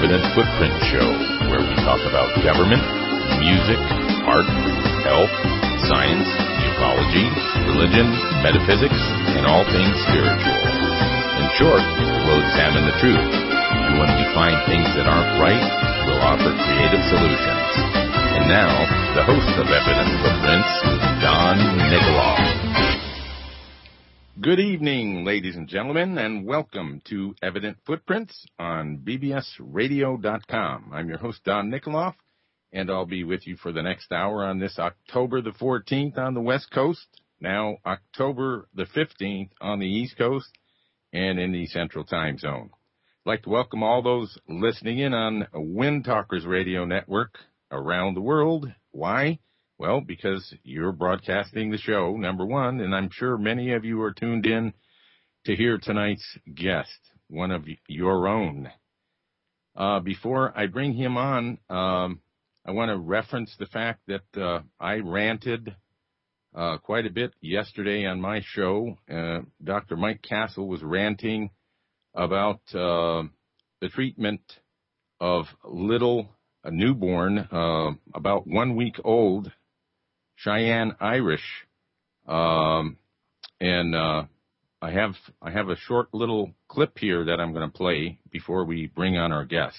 Evident Footprint Show, where we talk about government, music, art, health, science, ufology, religion, metaphysics, and all things spiritual. In short, we'll examine the truth, and when we find things that aren't right, we'll offer creative solutions. And now, the host of Evident Footprints, Don Nikoloff. Good evening, ladies and gentlemen, and welcome to Evident Footprints on bbsradio.com. I'm your host, Don Nikoloff, and I'll be with you for the next hour on this October the 14th on the West Coast, now October the 15th on the East Coast and in the Central Time Zone. I'd like to welcome all those listening in on Wind Talkers Radio Network around the world. Why? Well, because you're broadcasting the show, number one, and I'm sure many of you are tuned in to hear tonight's guest, one of your own. Before I bring him on, I want to reference the fact that I ranted quite a bit yesterday on my show. Dr. Mike Castle was ranting about the treatment of a newborn, about 1 week old, Cheyenne Irish, and I have a short little clip here that I'm going to play before we bring on our guest.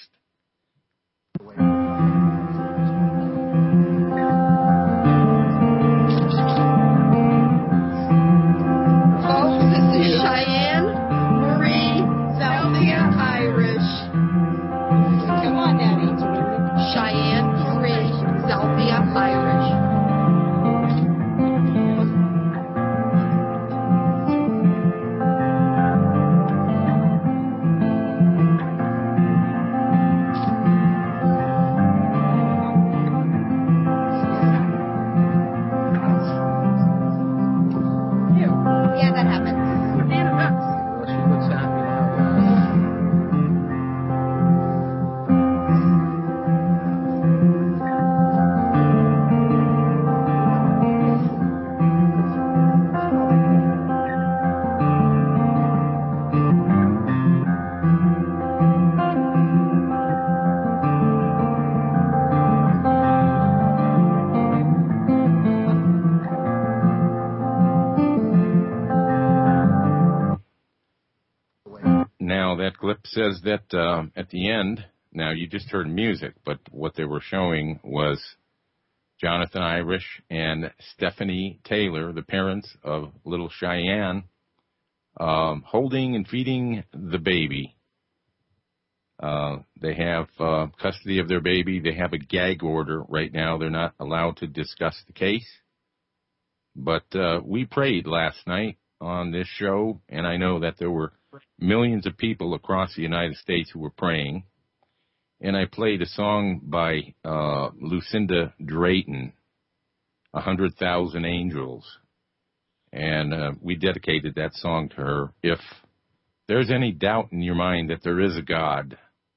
Folks, this is Cheyenne Marie Zalthia Irish. Come on, Daddy. Cheyenne Marie Zalthia Irish. That clip says that at the end, now you just heard music, but what they were showing was Jonathan Irish and Stephanie Taylor, the parents of little Cheyenne, holding and feeding the baby. They have custody of their baby. They have a gag order right now. They're not allowed to discuss the case. But we prayed last night on this show, and I know that there were millions of people across the United States who were praying. And I played a song by Lucinda Drayton, 100,000 Angels. And we dedicated that song to her. If there's any doubt in your mind that there is a God,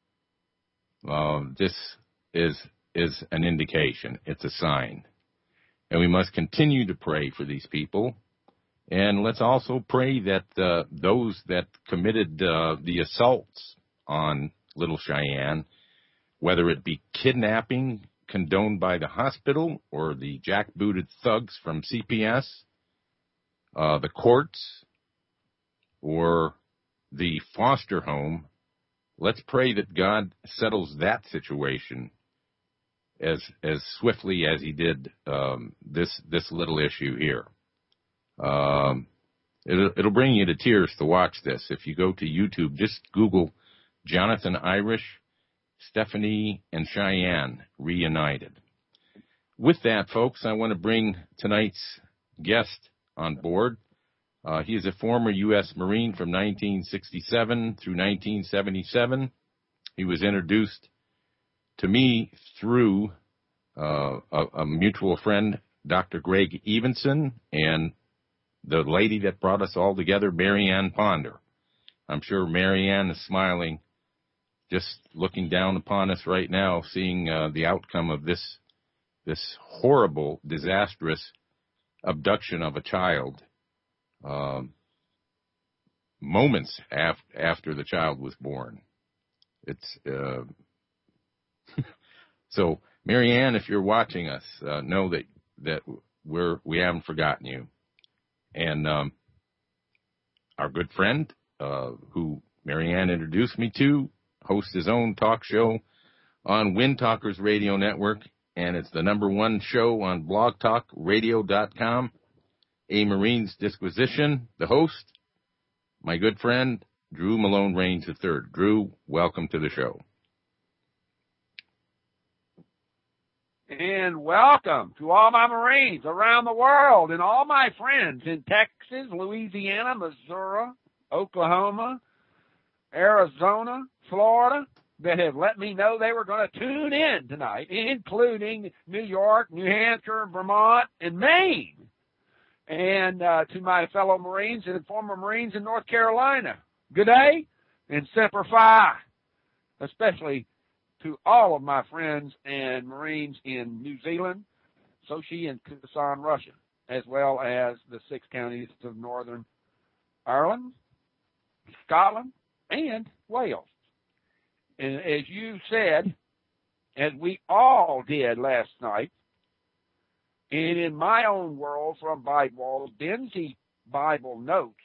this is an indication. It's a sign. And we must continue to pray for these people. And let's also pray that those that committed the assaults on little Cheyenne, whether it be kidnapping condoned by the hospital or the jackbooted thugs from CPS, the courts, or the foster home, let's pray that God settles that situation as swiftly as he did this little issue here. It'll bring you to tears to watch this. If you go to YouTube, just Google Jonathan Irish, Stephanie, and Cheyenne reunited. With that, folks, I want to bring tonight's guest on board. He is a former U.S. Marine from 1967 through 1977. He was introduced to me through a mutual friend, Dr. Greg Evenson, and the lady that brought us all together, Marianne Ponder. I'm sure Marianne is smiling, just looking down upon us right now, seeing the outcome of this horrible, disastrous abduction of a child moments after the child was born. It's So, Marianne, if you're watching us, know that we haven't forgotten you. And our good friend, who Marianne introduced me to, hosts his own talk show on Wind Talkers Radio Network, and it's the #1 show on blogtalkradio.com. A Marine's Disquisition, the host, my good friend, Drew Malone Rains III. Drew, welcome to the show. And welcome to all my Marines around the world and all my friends in Texas, Louisiana, Missouri, Oklahoma, Arizona, Florida, that have let me know they were going to tune in tonight, including New York, New Hampshire, Vermont, and Maine. And to my fellow Marines and former Marines in North Carolina, good day and Semper Fi, especially to all of my friends and Marines in New Zealand, Sochi, and Kazan, Russia, as well as the 6 counties of Northern Ireland, Scotland, and Wales. And as you said, as we all did last night, and in my own world from Bible, Benzie Bible notes,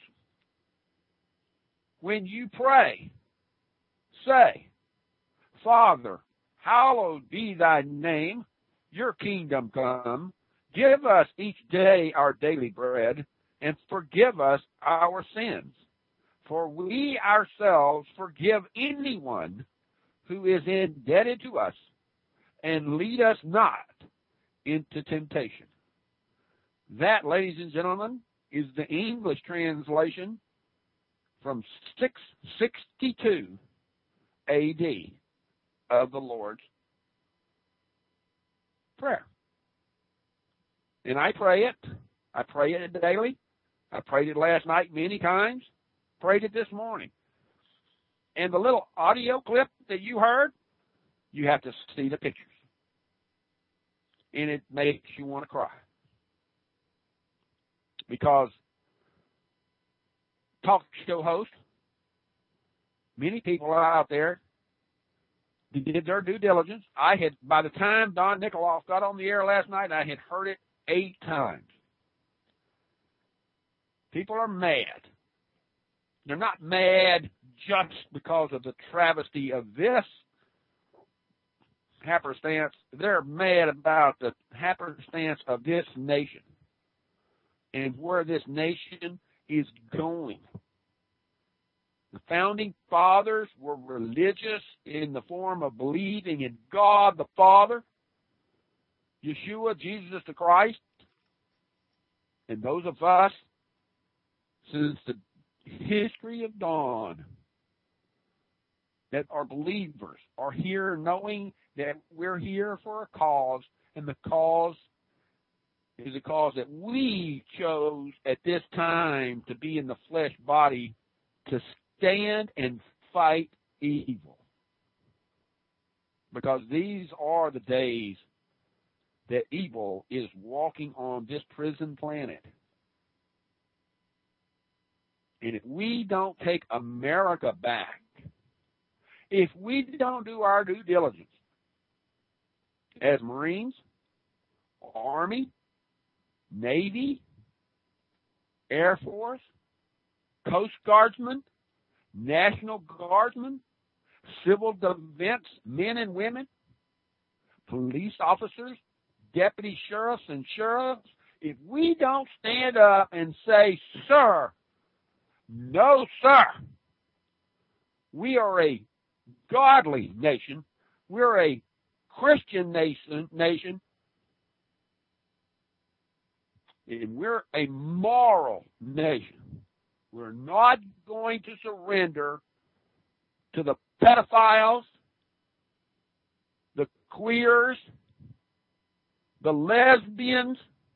when you pray, say, Father, hallowed be thy name, your kingdom come, give us each day our daily bread, and forgive us our sins. For we ourselves forgive anyone who is indebted to us, and lead us not into temptation. That, ladies and gentlemen, is the English translation from 662 A.D. of the Lord's Prayer. And I pray it. I pray it daily. I prayed it last night many times. Prayed it this morning. And the little audio clip that you heard, you have to see the pictures. And it makes you want to cry. Because talk show host, many people out there did their due diligence. I had, by the time Don Nikoloff got on the air last night, I had heard it 8 times. People are mad. They're not mad just because of the travesty of this happenstance. They're mad about the happenstance of this nation and where this nation is going. The founding fathers were religious in the form of believing in God the Father, Yeshua, Jesus the Christ, and those of us, since the history of dawn, that are believers, are here knowing that we're here for a cause, and the cause is a cause that we chose at this time to be in the flesh body to stand and fight evil. Because these are the days that evil is walking on this prison planet. And if we don't take America back, if we don't do our due diligence as Marines, Army, Navy, Air Force, Coast Guardsmen, National Guardsmen, civil defense men and women, police officers, deputy sheriffs and sheriffs, if we don't stand up and say, sir, no, sir, we are a godly nation, we're a Christian nation, and we're a moral nation. We're not going to surrender to the pedophiles, the queers, the lesbians,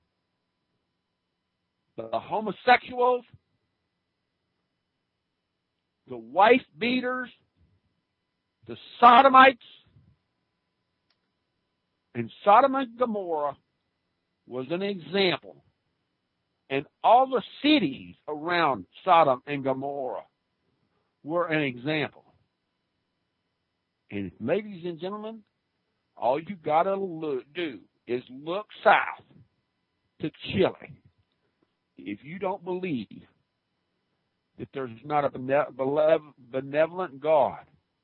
the homosexuals, the wife beaters, the sodomites. And Sodom and Gomorrah was an example. And all the cities around Sodom and Gomorrah were an example. And ladies and gentlemen, all you got to do is look south to Chile. If you don't believe that there's not a benevolent God,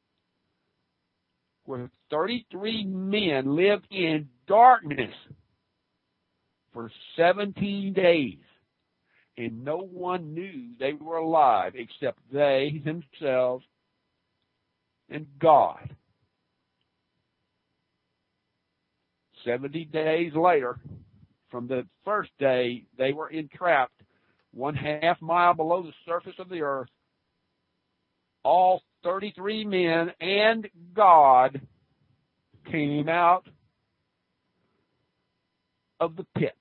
where 33 men lived in darkness for 17 days, and no one knew they were alive except they themselves and God. 70 days later, from the first day, they were entrapped 1/2 mile below the surface of the earth. All 33 men and God came out of the pit.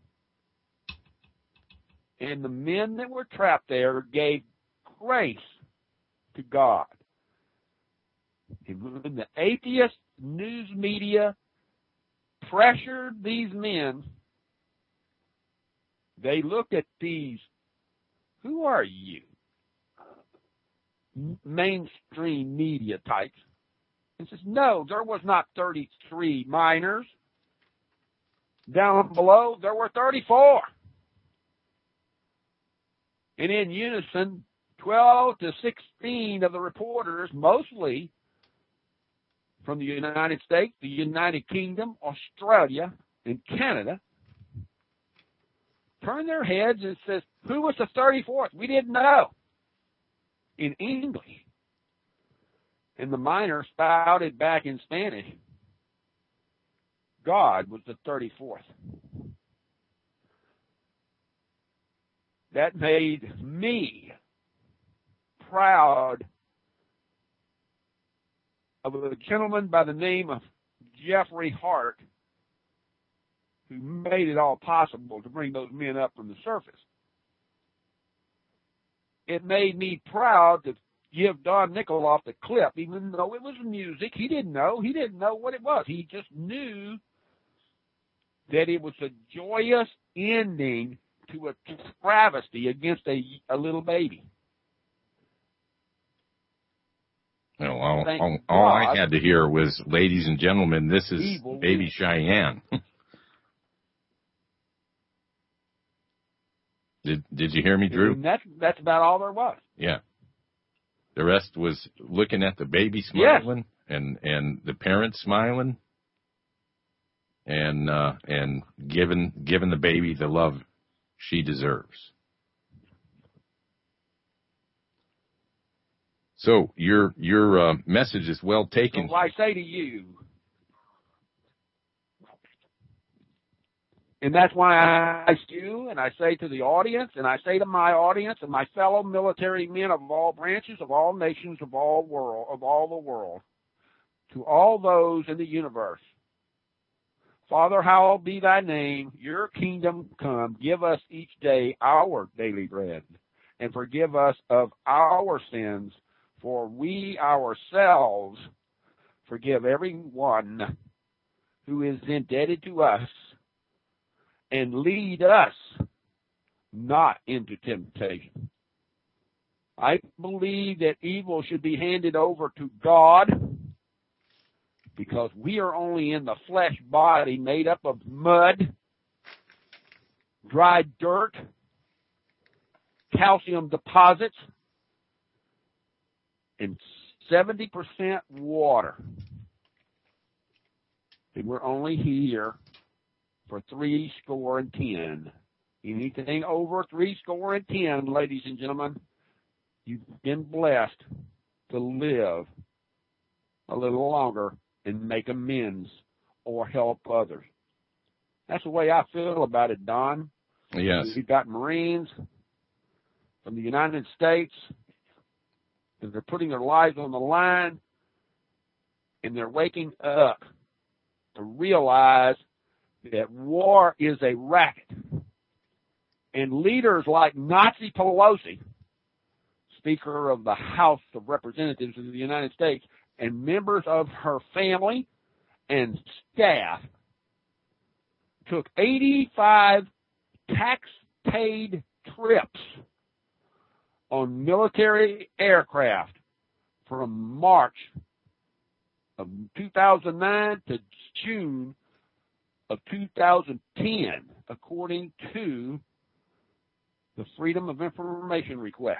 And the men that were trapped there gave grace to God. And when the atheist news media pressured these men, they looked at these, who are you? Mainstream media types, and says, no, there was not 33 miners. Down below, there were 34. And in unison, 12 to 16 of the reporters, mostly from the United States, the United Kingdom, Australia, and Canada, turned their heads and says, who was the 34th? We didn't know. In English. And the miner spouted back in Spanish, God was the 34th. That made me proud of a gentleman by the name of Jeffrey Hart, who made it all possible to bring those men up from the surface. It made me proud to give Don Nikoloff the clip, even though it was music. He didn't know. He didn't know what it was. He just knew that it was a joyous ending to a travesty against a little baby. Well, all I had to hear was, ladies and gentlemen, this is Baby Cheyenne. Did you hear me, Drew? And that's about all there was. Yeah. The rest was looking at the baby smiling, yes, and the parents smiling, and giving the baby the love she deserves. So your message is well taken. So I say to you, and that's why I ask you, and I say to the audience, and I say to my audience and my fellow military men of all branches, of all nations, of all the world, to all those in the universe, Father, hallowed be thy name, your kingdom come, give us each day our daily bread, and forgive us of our sins, for we ourselves forgive everyone who is indebted to us, and lead us not into temptation. I believe that evil should be handed over to God, because we are only in the flesh body made up of mud, dry dirt, calcium deposits, and 70% water. And we're only here for 70. Anything over 70, ladies and gentlemen, you've been blessed to live a little longer and make amends or help others. That's the way I feel about it, Don. Yes. We've got Marines from the United States that they're putting their lives on the line, and they're waking up to realize that war is a racket. And leaders like Nancy Pelosi, Speaker of the House of Representatives of the United States, and members of her family and staff took 85 tax-paid trips on military aircraft from March of 2009 to June of 2010, according to the Freedom of Information requests.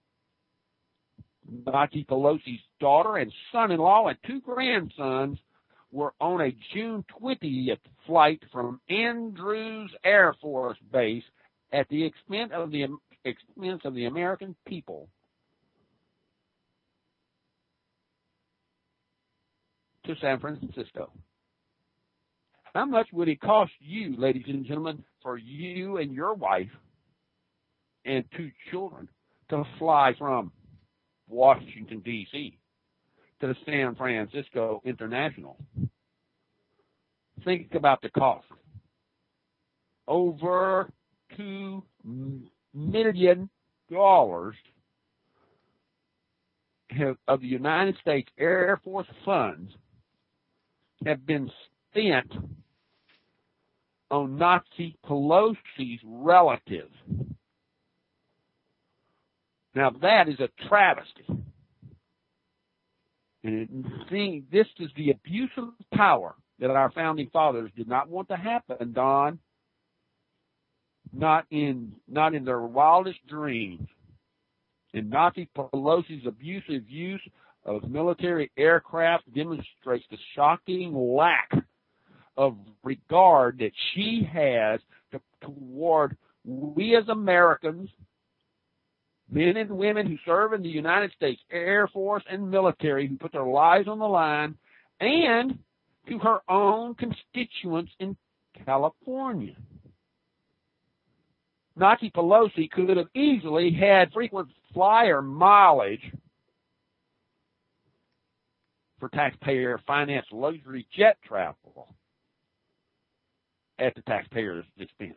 Nancy Pelosi's daughter and son-in-law and 2 grandsons were on a June 20th flight from Andrews Air Force Base at the expense of the American people to San Francisco. How much would it cost you, ladies and gentlemen, for you and your wife and 2 children to fly from Washington, D.C. to the San Francisco International? Think about the cost. Over $2 million of the United States Air Force funds have been spent on Nancy Pelosi's relatives. Now that is a travesty. And this is the abuse of power that our founding fathers did not want to happen, Don. Not in their wildest dreams. And Nancy Pelosi's abusive use of military aircraft demonstrates the shocking lack of regard that she has toward we as Americans, men and women who serve in the United States Air Force and military, who put their lives on the line, and to her own constituents in California. Nancy Pelosi could have easily had frequent flyer mileage for taxpayer-financed luxury jet travel at the taxpayer's expense.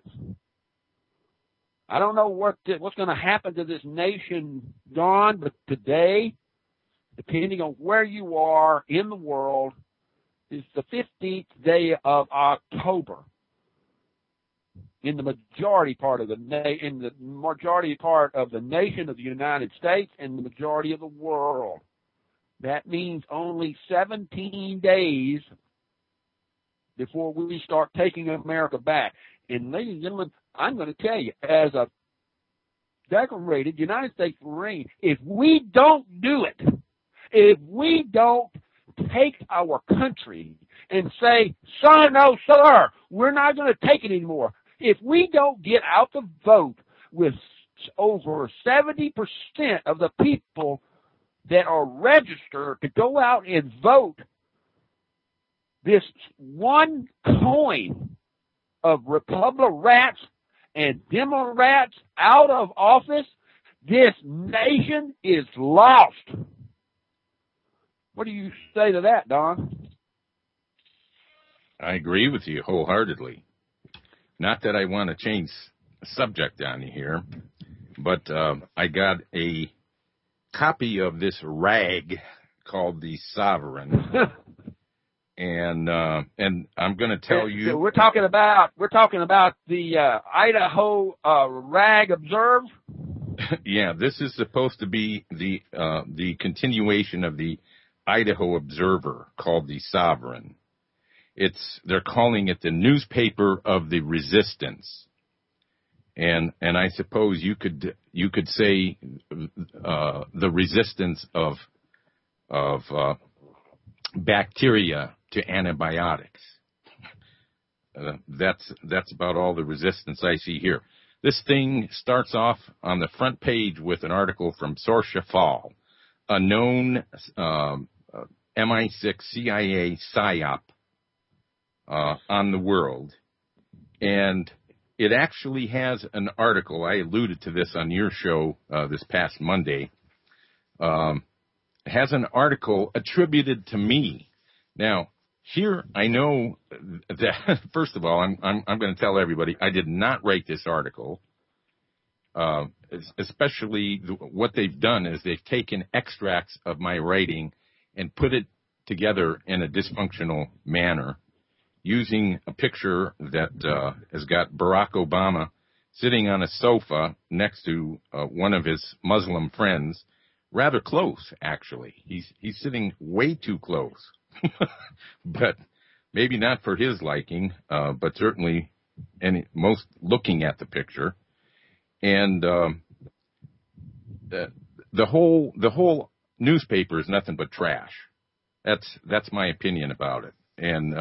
I don't know what's going to happen to this nation, Don, but today, depending on where you are in the world, is the 15th day of October. In the majority part of the nation of the United States and the majority of the world. That means only 17 days before we start taking America back. And ladies and gentlemen, I'm going to tell you, as a decorated United States Marine, if we don't do it, if we don't take our country and say, sir, no, sir, we're not going to take it anymore. If we don't get out the vote with over 70% of the people that are registered to go out and vote this one coin of Republicans and Democrats out of office, this nation is lost. What do you say to that, Don? I agree with you wholeheartedly. Not that I want to change the subject on you here, but I got a copy of this rag called the Sovereign, and I'm going to tell you. We're talking about the Idaho Rag Observe. Yeah, this is supposed to be the continuation of the Idaho Observer called the Sovereign. They're calling it the newspaper of the resistance, and I suppose you could say the resistance of bacteria to antibiotics. That's about all the resistance I see here. This thing starts off on the front page with an article from Sorcia Fall, a known MI6 CIA PSYOP on the world, and it actually has an article. I alluded to this on your show this past Monday. Has an article attributed to me. Now, here I know that first of all, I'm going to tell everybody I did not write this article. Especially what they've done is they've taken extracts of my writing and put it together in a dysfunctional manner, using a picture that has got Barack Obama sitting on a sofa next to one of his Muslim friends, rather close, actually. He's sitting way too close. but maybe not for his liking, but certainly most looking at the picture. And the whole newspaper is nothing but trash. That's my opinion about it. And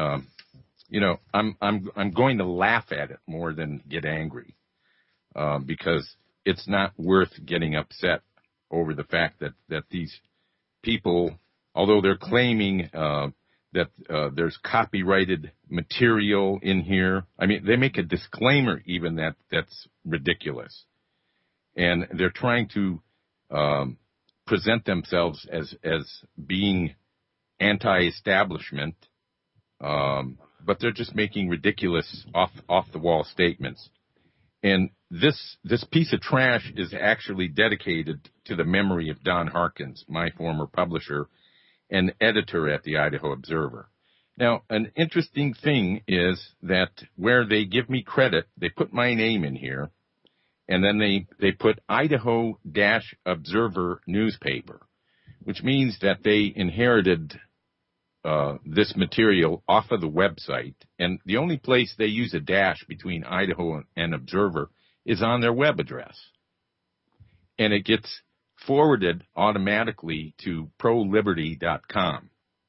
I'm going to laugh at it more than get angry, because it's not worth getting upset over the fact that these people, although they're claiming that there's copyrighted material in here. I mean, they make a disclaimer even that's ridiculous. And they're trying to present themselves as being anti-establishment, but they're just making ridiculous off-the-wall statements. And this piece of trash is actually dedicated to the memory of Don Harkins, my former publisher and editor at the Idaho Observer. Now, an interesting thing is that where they give me credit, they put my name in here, and then they put Idaho-Observer newspaper, which means that they inherited this material off of the website, and the only place they use a dash between Idaho and Observer is on their web address. And it gets forwarded automatically to proliberty.com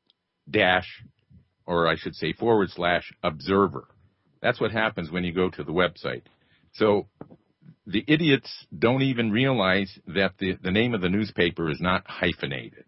/Observer. That's what happens when you go to the website. So the idiots don't even realize that the name of the newspaper is not hyphenated.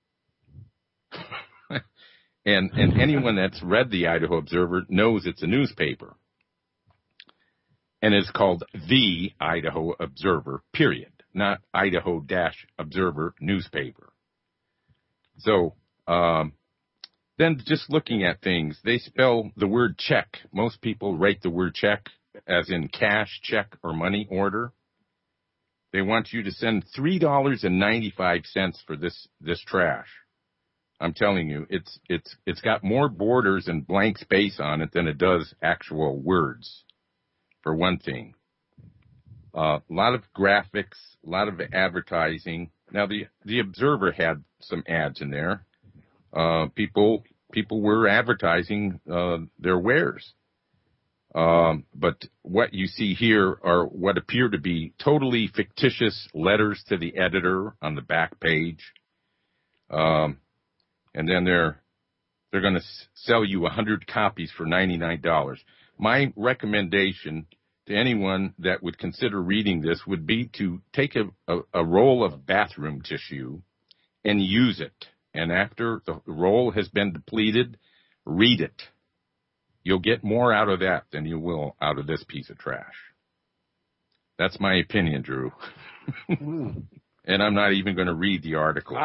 And anyone that's read the Idaho Observer knows it's a newspaper. And it's called the Idaho Observer, period, not Idaho-Observer newspaper. So then just looking at things, they spell the word check. Most people write the word check as in cash, check, or money order. They want you to send $3.95 for this trash. I'm telling you, it's got more borders and blank space on it than it does actual words, for one thing. A lot of graphics, a lot of advertising. Now, the Observer had some ads in there. People were advertising their wares. But what you see here are what appear to be totally fictitious letters to the editor on the back page. And then they're going to sell you 100 copies for $99. My recommendation to anyone that would consider reading this would be to take a roll of bathroom tissue and use it. And after the roll has been depleted, read it. You'll get more out of that than you will out of this piece of trash. That's my opinion, Drew. And I'm not even going to read the article.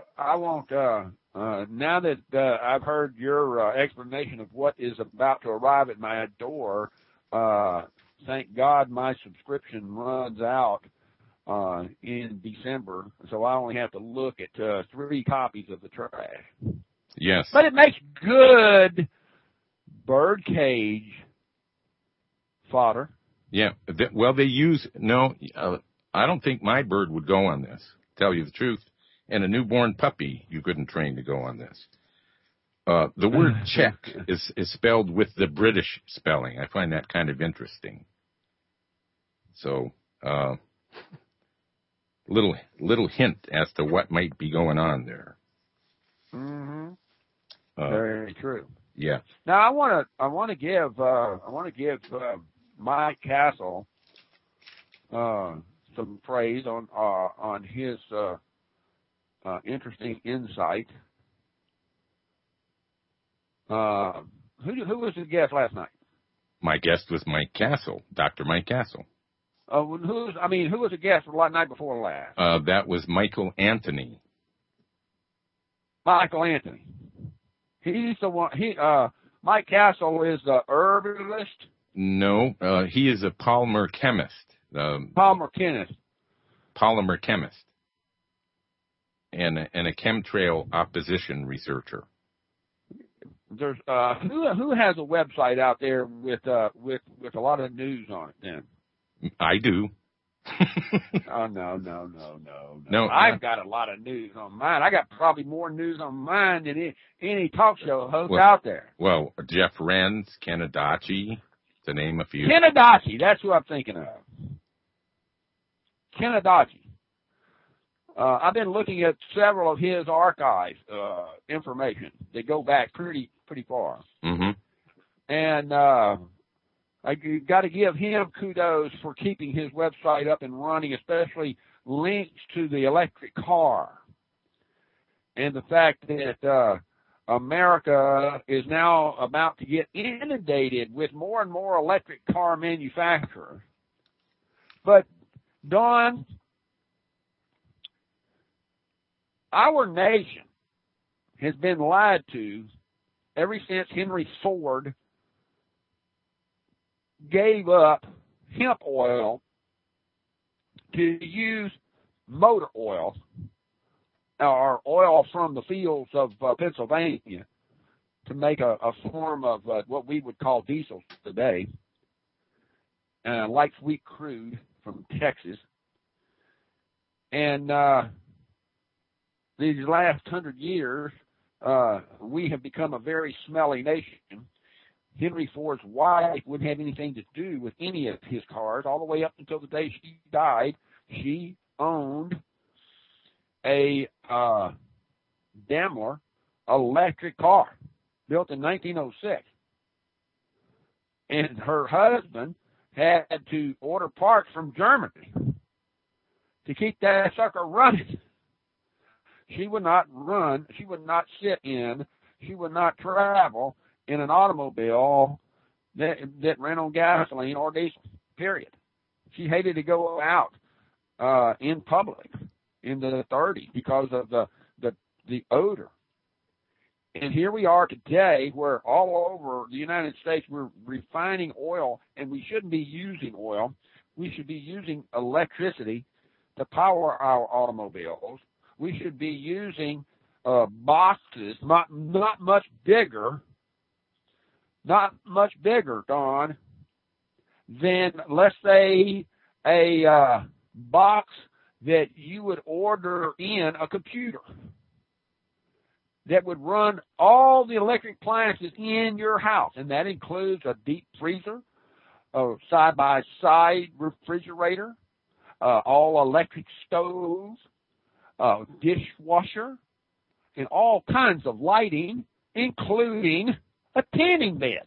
Now that I've heard your explanation of what is about to arrive at my door, thank God my subscription runs out in December, so I only have to look at 3 copies of the trash. Yes. But it makes good birdcage fodder. Yeah. Well, they use, I don't think my bird would go on this, tell you the truth. And a newborn puppy you couldn't train to go on this. The word check is spelled with the British spelling. I find that kind of interesting. So, little hint as to what might be going on there. Mm-hmm. Very true. Yeah. Now I want to give Mike Castle some praise on his interesting insight. Who was the guest last night? My guest was Mike Castle, Dr. Mike Castle. Who was the guest the night before last? That was Michael Anthony. Michael Anthony. He's the one. Mike Castle is the herbalist. No, he is a polymer chemist. Polymer chemist. And a chemtrail opposition researcher. There's who has a website out there with a lot of news on it then? I do. Oh, no. I've got a lot of news on mine. I got probably more news on mine than any talk show host out there. Well, Jeff Renz, Kenadachi, to name a few. Kenadachi, that's who I'm thinking of. Kenadachi. I've been looking at several of his archive information. They go back pretty far. Mm-hmm. And I got to give him kudos for keeping his website up and running, especially links to the electric car. And the fact that America is now about to get inundated with more and more electric car manufacturers. But, Don, our nation has been lied to ever since Henry Ford gave up hemp oil to use motor oil, or oil from the fields of Pennsylvania, to make a form of what we would call diesel today, light sweet crude from Texas. And these last 100 years, we have become a very smelly nation. Henry Ford's wife wouldn't have anything to do with any of his cars all the way up until the day she died. She owned a Daimler electric car built in 1906. And her husband had to order parts from Germany to keep that sucker running. She would not run, she would not sit in, she would not travel in an automobile that ran on gasoline or diesel, period. She hated to go out in public in the 30s because of the odor. And here we are today where all over the United States we're refining oil, and we shouldn't be using oil. We should be using electricity to power our automobiles. We should be using boxes, not much bigger, Don, than, let's say, a box that you would order in a computer that would run all the electric appliances in your house. And that includes a deep freezer, a side-by-side refrigerator, all electric stoves, dishwasher, and all kinds of lighting, including a tanning bed.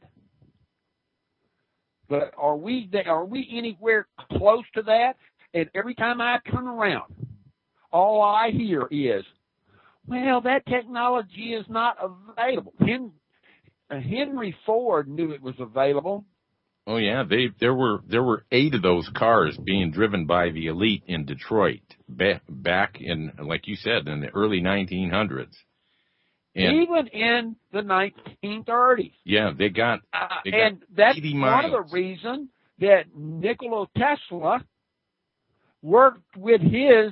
But are we anywhere close to that? And every time I turn around, all I hear is, well, that technology is not available. Henry Ford knew it was available. Oh yeah, there were 8 of those cars being driven by the elite in Detroit back in, like you said, in the early 1900s. And even in the 1930s. Yeah, they got and that's 80 miles. One of the reasons that Nikola Tesla worked with his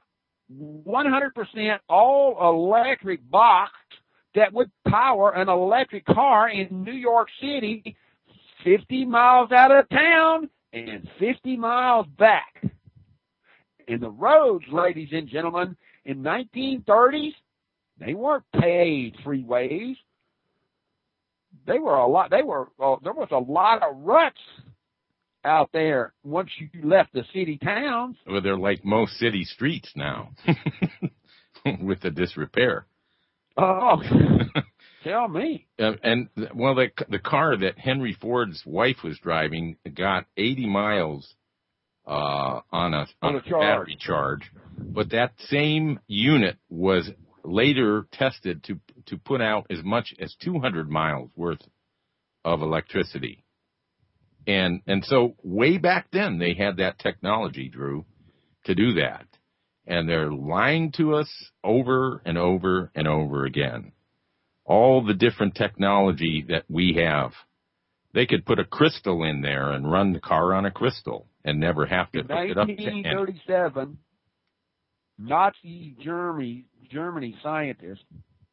100% all-electric box that would power an electric car in New York City 50 miles out of town and 50 miles back. And the roads, ladies and gentlemen, in 1930s, they weren't paved freeways. There was a lot of ruts out there once you left the city towns. Well, they're like most city streets now with the disrepair. Oh, tell me. And the car that Henry Ford's wife was driving got 80 miles on a battery charge, but that same unit was later tested to put out as much as 200 miles worth of electricity. And so way back then they had that technology, Drew, to do that. And they're lying to us over and over and over again. All the different technology that we have. They could put a crystal in there and run the car on a crystal and never have to hook it up to anything. In 1937, Nazi Germany scientists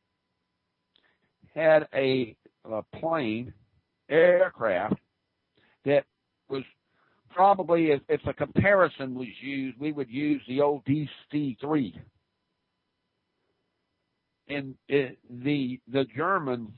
had a plane, aircraft, that was probably if a comparison was used, we would use the old DC-3. And the Germans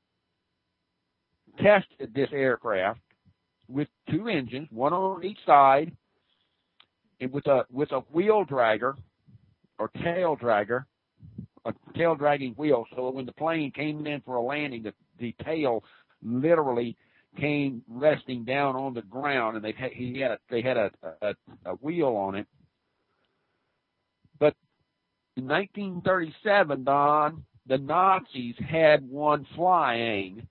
tested this aircraft with two engines, one on each side, and with a wheel dragger or tail dragger, a tail dragging wheel. So when the plane came in for a landing, the tail literally came resting down on the ground, and they had a wheel on it. But in 1937, Don, the Nazis had one flying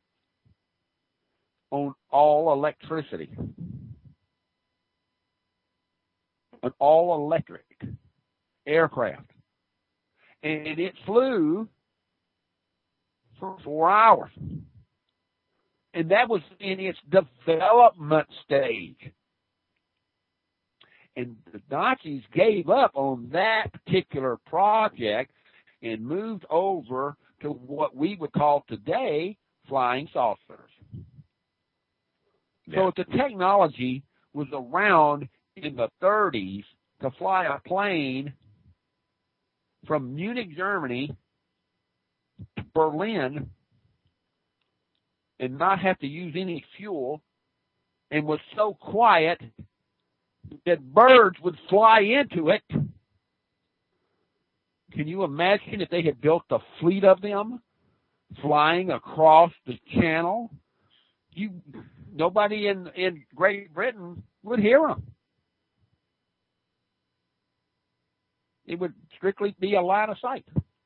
on all electricity, an all electric aircraft, and it flew for 4 hours. And that was in its development stage. And the Nazis gave up on that particular project and moved over to what we would call today flying saucers. Yeah. So if the technology was around in the 30s to fly a plane from Munich, Germany to Berlin and not have to use any fuel, and was so quiet that birds would fly into it. Can you imagine if they had built a fleet of them flying across the channel? Nobody in Great Britain would hear them. It would strictly be a line of sight.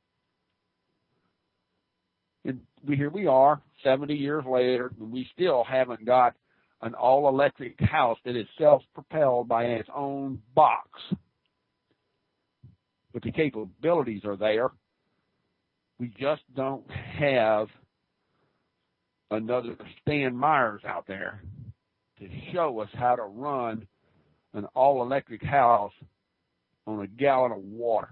And here we are, 70 years later, and we still haven't got an all-electric house that is self-propelled by its own box. But the capabilities are there. We just don't have another Stan Myers out there to show us how to run an all-electric house on a gallon of water.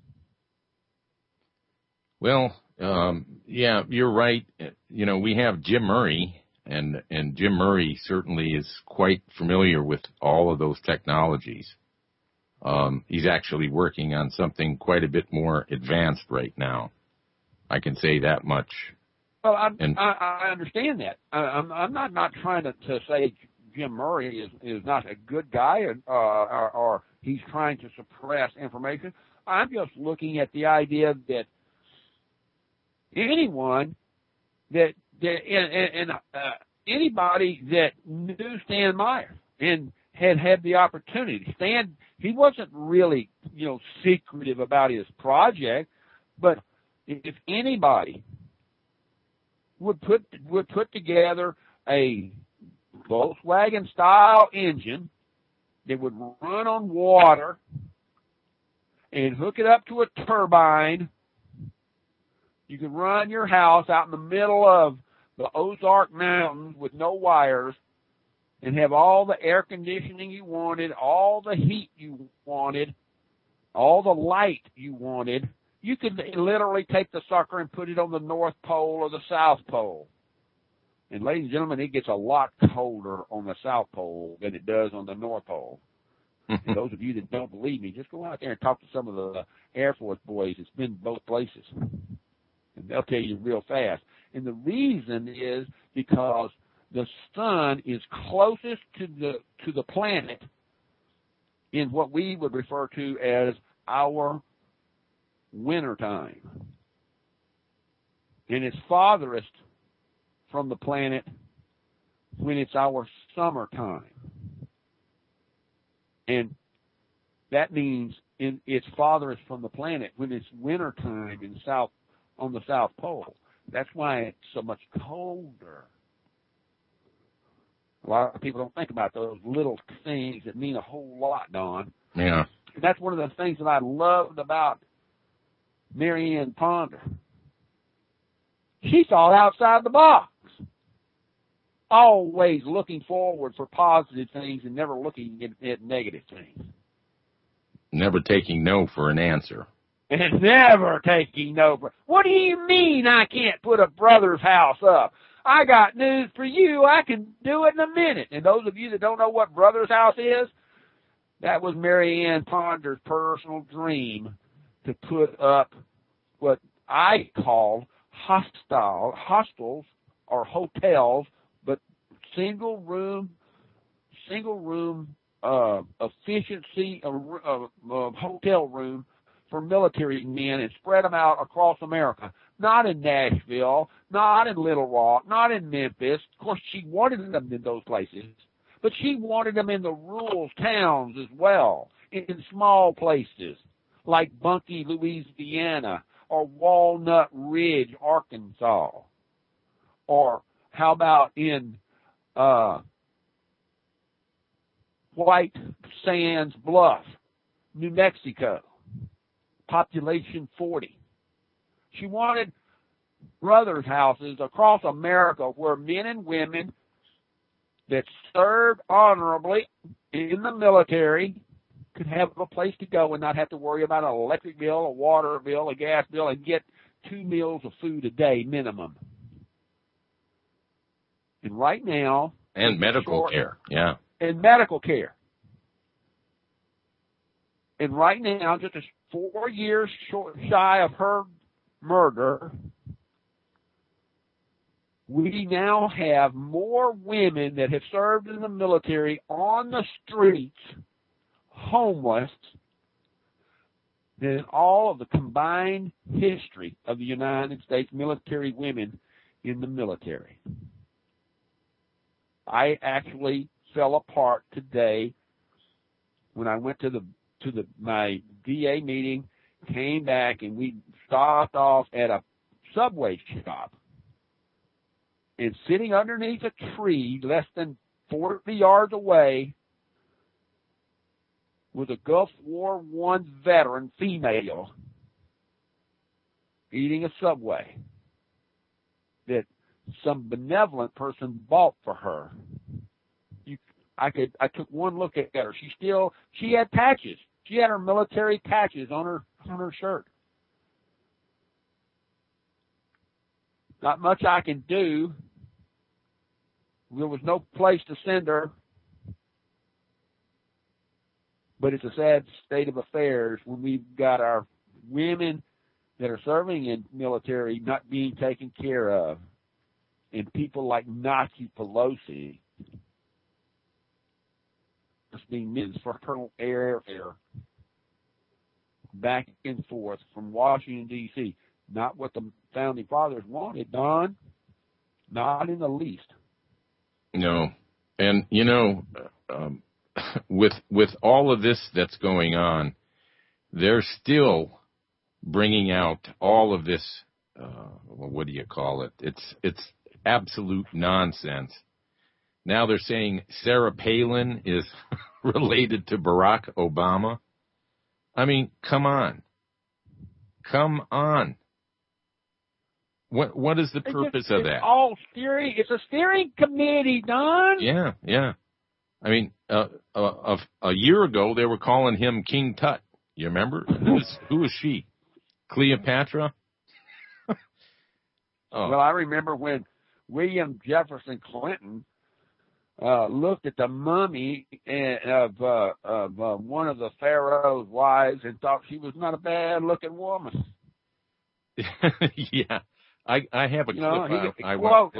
Well, yeah, you're right. You know, we have Jim Murray, and Jim Murray certainly is quite familiar with all of those technologies. He's actually working on something quite a bit more advanced right now. I can say that much. Well, I understand that. I'm not trying to say Jim Murray is not a good guy or he's trying to suppress information. I'm just looking at the idea that anyone anybody that knew Stan Meyer and had the opportunity. Stan, he wasn't really, secretive about his project, but if anybody would put together a Volkswagen style engine that would run on water and hook it up to a turbine, you could run your house out in the middle of the Ozark Mountains with no wires and have all the air conditioning you wanted, all the heat you wanted, all the light you wanted. You could literally take the sucker and put it on the North Pole or the South Pole. And ladies and gentlemen, it gets a lot colder on the South Pole than it does on the North Pole. And those of you that don't believe me, just go out there and talk to some of the Air Force boys that's been both places. And they'll tell you real fast. And the reason is because the sun is closest to the planet in what we would refer to as our wintertime. And it's farthest from the planet when it's our summertime. And that means it's farthest from the planet when it's wintertime on the South Pole. That's why it's so much colder. A lot of people don't think about those little things that mean a whole lot, Don. Yeah. And that's one of the things that I loved about Mary Ann Ponder. She thought outside the box. Always looking forward for positive things and never looking at negative things. Never taking no for an answer. And never taking no for. What do you mean I can't put a brother's house up? I got news for you. I can do it in a minute. And those of you that don't know what Brother's House is, that was Mary Ann Ponder's personal dream to put up what I call hostels or hotels, but single room efficiency hotel room for military men, and spread them out across America. Not in Nashville, not in Little Rock, not in Memphis. Of course, she wanted them in those places, but she wanted them in the rural towns as well, in small places like Bunkie, Louisiana, or Walnut Ridge, Arkansas. Or how about in White Sands Bluff, New Mexico, population 40. She wanted brothers' houses across America where men and women that served honorably in the military could have a place to go and not have to worry about an electric bill, a water bill, a gas bill, and get 2 meals of food a day minimum. And right now... And medical care, yeah. And medical care. And right now, just 4 years shy of her murder, we now have more women that have served in the military on the streets, homeless, than all of the combined history of the United States military women in the military. I actually fell apart today when I went to my VA meeting, came back, and we stopped off at a Subway shop. And sitting underneath a tree less than 40 yards away was a Gulf War I veteran female eating a Subway that some benevolent person bought for her. I took one look at her. She had patches. She had her military patches on her shirt. Not much I can do. There was no place to send her. But it's a sad state of affairs when we've got our women that are serving in military not being taken care of. And people like Nancy Pelosi just being used for colonel airfare back and forth from Washington, D.C. Not what the Founding Fathers wanted, Don. Not in the least. No. And, with all of this that's going on, they're still bringing out all of this, what do you call it? It's absolute nonsense. Now they're saying Sarah Palin is related to Barack Obama. I mean, come on. Come on. What is the purpose of that? It's a steering committee, Don. Yeah. I mean, a year ago they were calling him King Tut. You remember? Who was she? Cleopatra? Oh. Well, I remember when William Jefferson Clinton looked at the mummy of one of the Pharaoh's wives and thought she was not a bad-looking woman. Yeah, I have a clip. I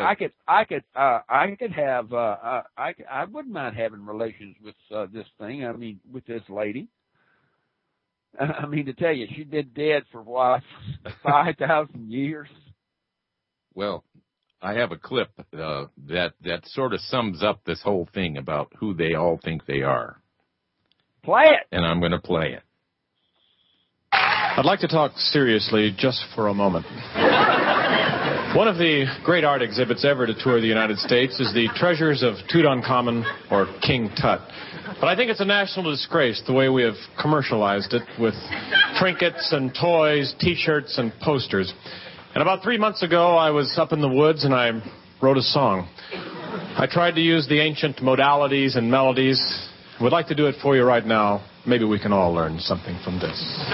wouldn't mind having relations with this thing. I mean, with this lady. I mean, to tell you, she'd been dead for what, 5,000 years. Well, I have a clip that sort of sums up this whole thing about who they all think they are. Play it. And I'm going to play it. I'd like to talk seriously just for a moment. One of the great art exhibits ever to tour the United States is the Treasures of Tutankhamun, or King Tut. But I think it's a national disgrace the way we have commercialized it with trinkets and toys, T-shirts and posters. And about 3 months ago, I was up in the woods and I wrote a song. I tried to use the ancient modalities and melodies. I would like to do it for you right now. Maybe we can all learn something from this.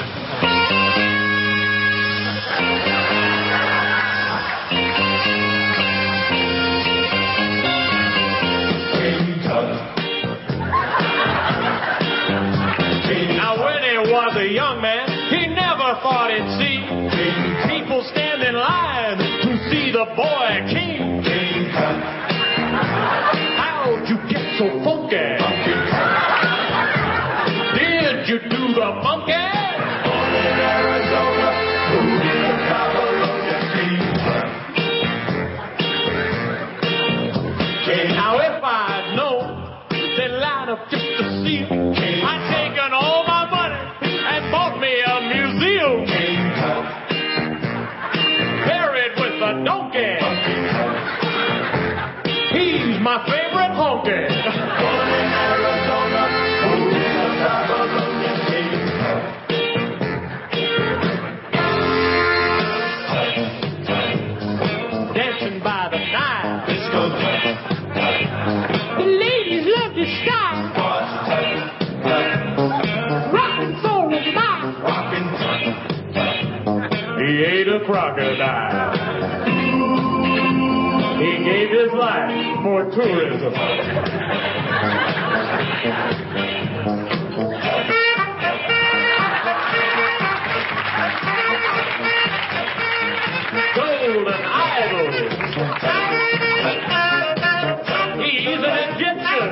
was a young man, he never thought he'd see people stand in line to see the boy king. How'd you get so funky? Did you do the monkey? Born in Arizona, who is the Babylonian king? Now if I'd known they'd line up just to see him, I'd taken all my money and bought me a museum. Buried with a donkey. He's my favorite honky. Born in Arizona, who is the Babylonian king? Dancing by the Nile. Disco. The ladies love the style. Rockin' soul is mine. He ate a crocodile. He gave his life for tourism. Golden idol. He's an Egyptian.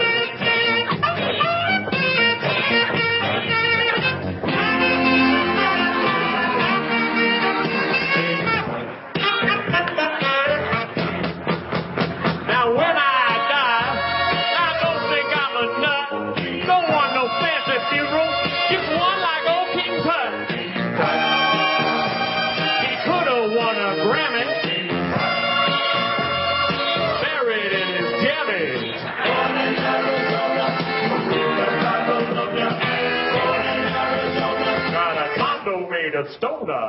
Now when I die, I don't think I'm a nut. Don't want no fancy funeral, just one like old King Tut. He could have won a Grammy, buried in his jammies. Born in Arizona, got a condo made of stoner.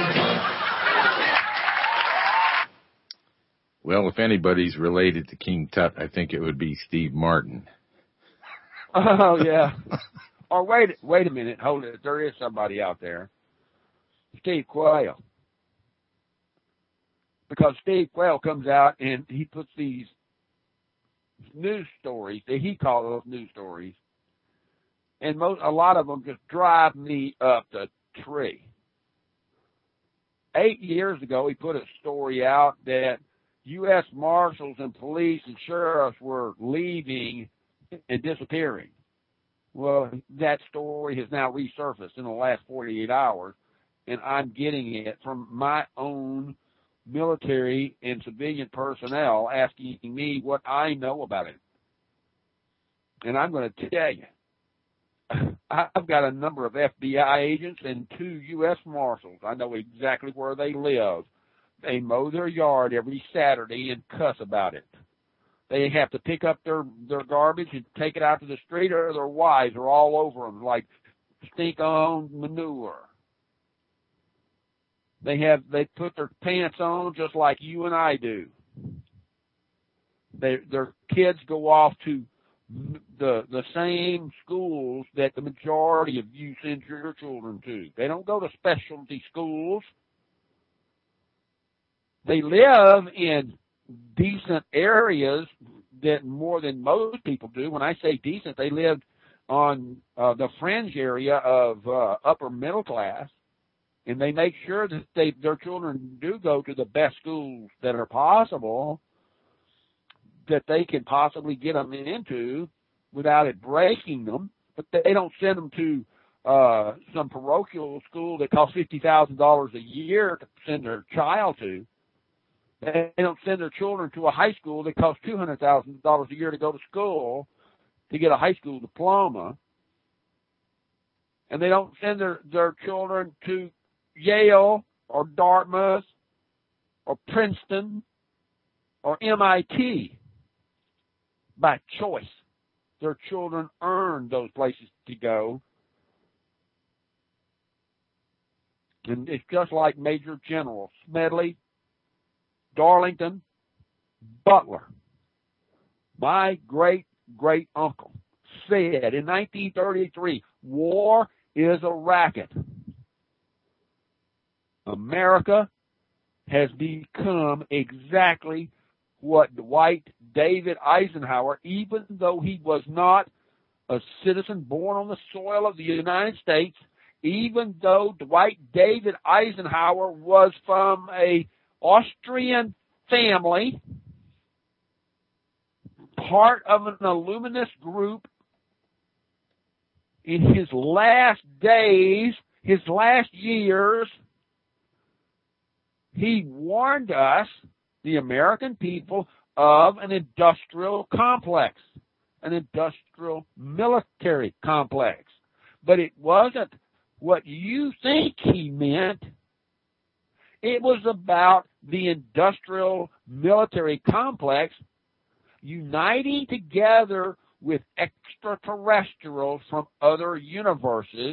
Well, if anybody's related to King Tut, I think it would be Steve Martin. Oh, yeah. Or wait a minute. Hold it. There is somebody out there. Steve Quayle. Because Steve Quayle comes out and he puts these news stories that he calls news stories. And a lot of them just drive me up the tree. 8 years ago, he put a story out that U.S. Marshals and police and sheriffs were leaving and disappearing. Well, that story has now resurfaced in the last 48 hours, and I'm getting it from my own military and civilian personnel asking me what I know about it. And I'm going to tell you, I've got a number of FBI agents and 2 U.S. Marshals. I know exactly where they live. They mow their yard every Saturday and cuss about it. They have to pick up their garbage and take it out to the street, or their wives are all over them like stink-on manure. They put their pants on just like you and I do. Their kids go off to the same schools that the majority of you send your children to. They don't go to specialty schools. They live in decent areas that more than most people do. When I say decent, they live on the fringe area of upper middle class, and they make sure that their children do go to the best schools that are possible, that they can possibly get them into without it breaking them. But they don't send them to some parochial school that costs $50,000 a year to send their child to. They don't send their children to a high school that costs $200,000 a year to go to school to get a high school diploma. And they don't send their children to Yale or Dartmouth or Princeton or MIT by choice. Their children earn those places to go. And it's just like Major General Smedley, Darlington, Butler. My great-great-uncle said in 1933, war is a racket. America has become exactly what Dwight David Eisenhower, even though he was not a citizen born on the soil of the United States, even though Dwight David Eisenhower was from a Austrian family, part of an illuminist group, in his last days, his last years, he warned us, the American people, of an industrial complex, an industrial military complex. But it wasn't what you think he meant. It was about the industrial military complex uniting together with extraterrestrials from other universes,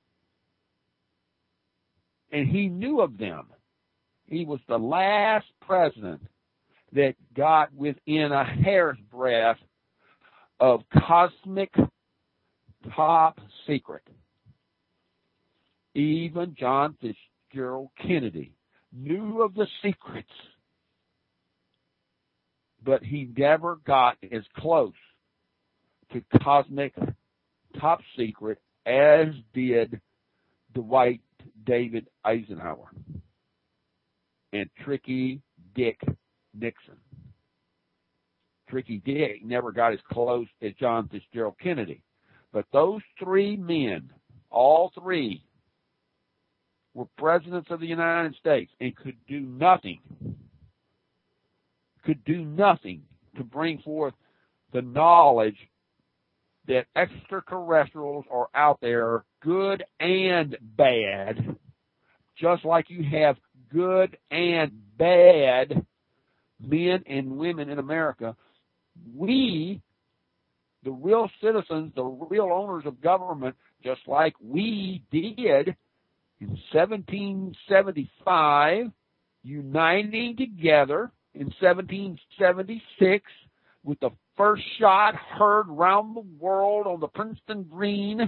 and he knew of them. He was the last president that got within a hair's breadth of cosmic top secret. Even John Fitzgerald Kennedy knew of the secrets, but he never got as close to cosmic top secret as did Dwight David Eisenhower and Tricky Dick Nixon. Tricky Dick never got as close as John Fitzgerald Kennedy. But those three men, all three, were presidents of the United States and could do nothing to bring forth the knowledge that extraterrestrials are out there, good and bad, just like you have good and bad men and women in America. We, the real citizens, the real owners of government, just like we did in 1775, uniting together in 1776 with the first shot heard round the world on the Princeton Green.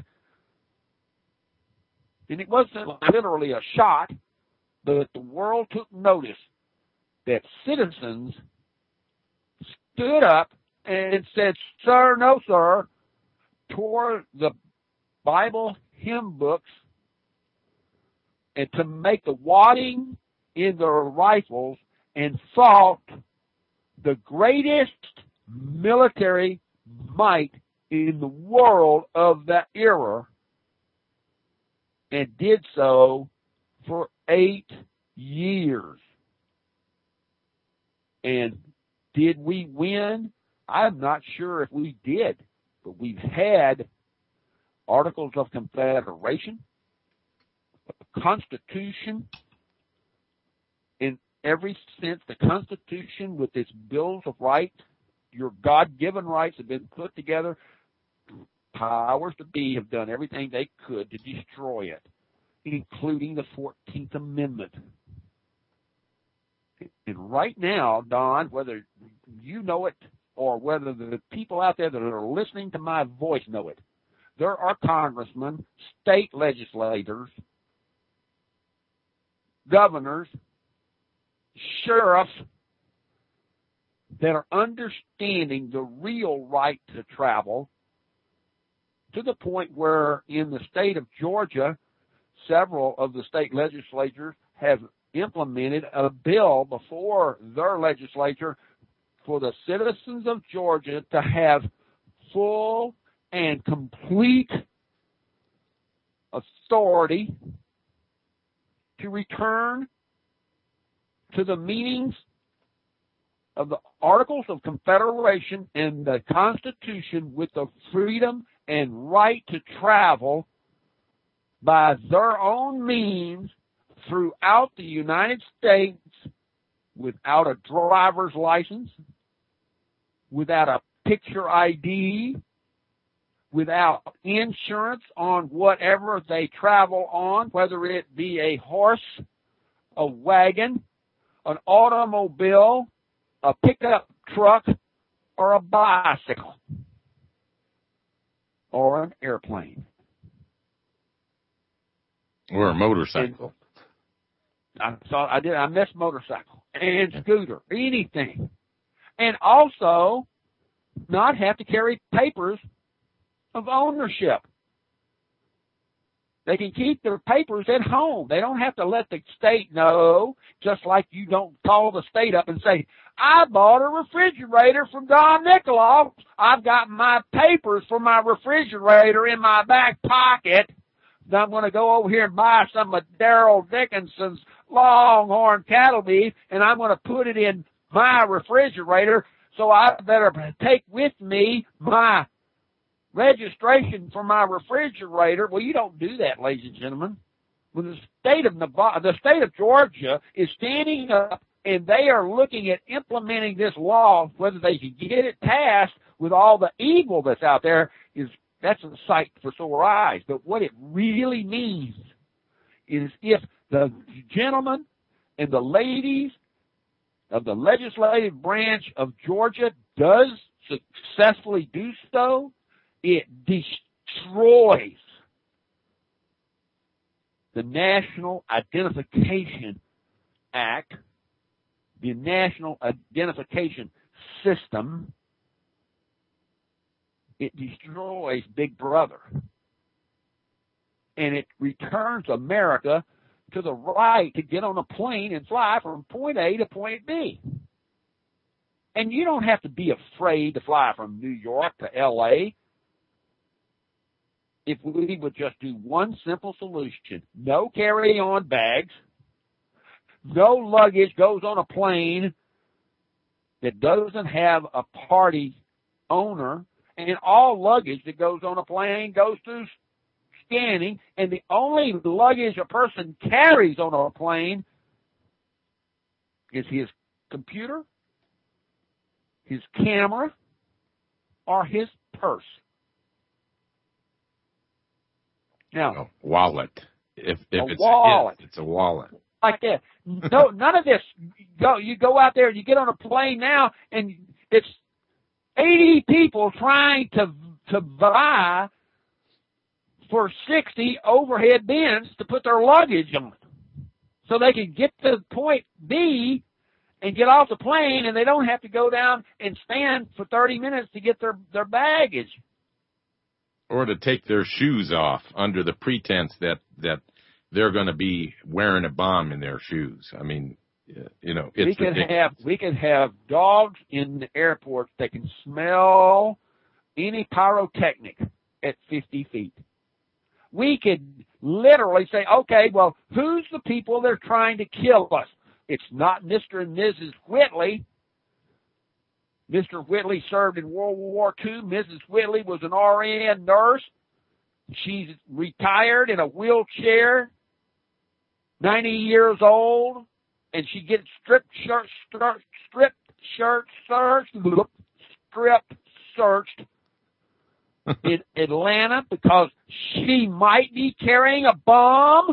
And it wasn't literally a shot, but the world took notice that citizens stood up and said, "Sir, no, sir," tore the Bible hymn books and to make the wadding in their rifles and fought the greatest military might in the world of that era, and did so for 8 years. And did we win? I'm not sure if we did, but we've had Articles of Confederation, a Constitution, in every sense, the Constitution with its Bills of Rights, your God-given rights have been put together. Powers to be have done everything they could to destroy it, including the 14th Amendment. And right now, Don, whether you know it or whether the people out there that are listening to my voice know it, there are congressmen, state legislators, governors, sheriffs that are understanding the real right to travel, to the point where in the state of Georgia, several of the state legislatures have implemented a bill before their legislature for the citizens of Georgia to have full and complete authority to return to the meanings of the Articles of Confederation and the Constitution with the freedom and right to travel by their own means throughout the United States without a driver's license, without a picture ID, without insurance on whatever they travel on, whether it be a horse, a wagon, an automobile, a pickup truck, or a bicycle, or an airplane. Or a motorcycle. I missed motorcycle and scooter, anything. And also not have to carry papers of ownership. They can keep their papers at home. They don't have to let the state know, just like you don't call the state up and say, I bought a refrigerator from Don Nickoloff. I've got my papers for my refrigerator in my back pocket. I'm going to go over here and buy some of Daryl Dickinson's Longhorn cattle beef, and I'm going to put it in my refrigerator, so I better take with me my registration for my refrigerator. Well, you don't do that, ladies and gentlemen. When the state of Nevada, the state of Georgia is standing up and they are looking at implementing this law, whether they can get it passed with all the evil that's out there, that's a sight for sore eyes. But what it really means is if the gentlemen and the ladies of the legislative branch of Georgia does successfully do so, it destroys the National Identification Act, the National Identification System. It destroys Big Brother. And it returns America to the right to get on a plane and fly from point A to point B. And you don't have to be afraid to fly from New York to L.A. if we would just do one simple solution. No carry-on bags. No luggage goes on a plane that doesn't have a party owner. And all luggage that goes on a plane goes through scanning. And the only luggage a person carries on a plane is his computer, his camera, or his purse. Now, a wallet. If it's wallet. It's a wallet. Like that. No, none of this. You go out there and you get on a plane now, and it's 80 people trying to vie for 60 overhead bins to put their luggage on, so they can get to point B and get off the plane, and they don't have to go down and stand for 30 minutes to get their baggage. Or to take their shoes off under the pretense that they're going to be wearing a bomb in their shoes. I mean, it's ridiculous. We could have dogs in the airports that can smell any pyrotechnic at 50 feet. We could literally say, okay, well, who's the people that are trying to kill us? It's not Mr. and Mrs. Whitley. Mr. Whitley served in World War II. Mrs. Whitley was an RN nurse. She's retired in a wheelchair, 90 years old, and she gets strip searched in Atlanta because she might be carrying a bomb.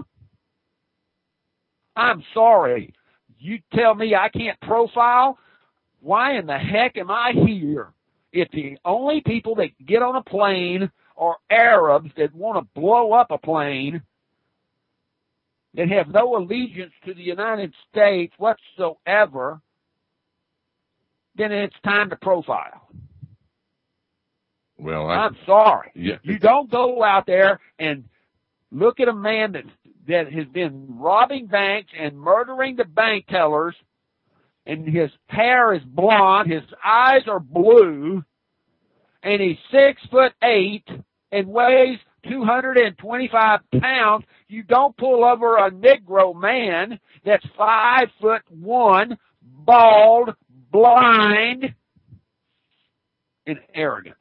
I'm sorry. You tell me I can't profile? Why in the heck am I here if the only people that get on a plane are Arabs that want to blow up a plane that have no allegiance to the United States whatsoever? Then it's time to profile. Well, I'm sorry. Yeah. You don't go out there and look at a man that has been robbing banks and murdering the bank tellers, and his hair is blonde, his eyes are blue, and he's 6'8" and weighs 225 pounds. You don't pull over a Negro man that's 5'1", bald, blind, and arrogant.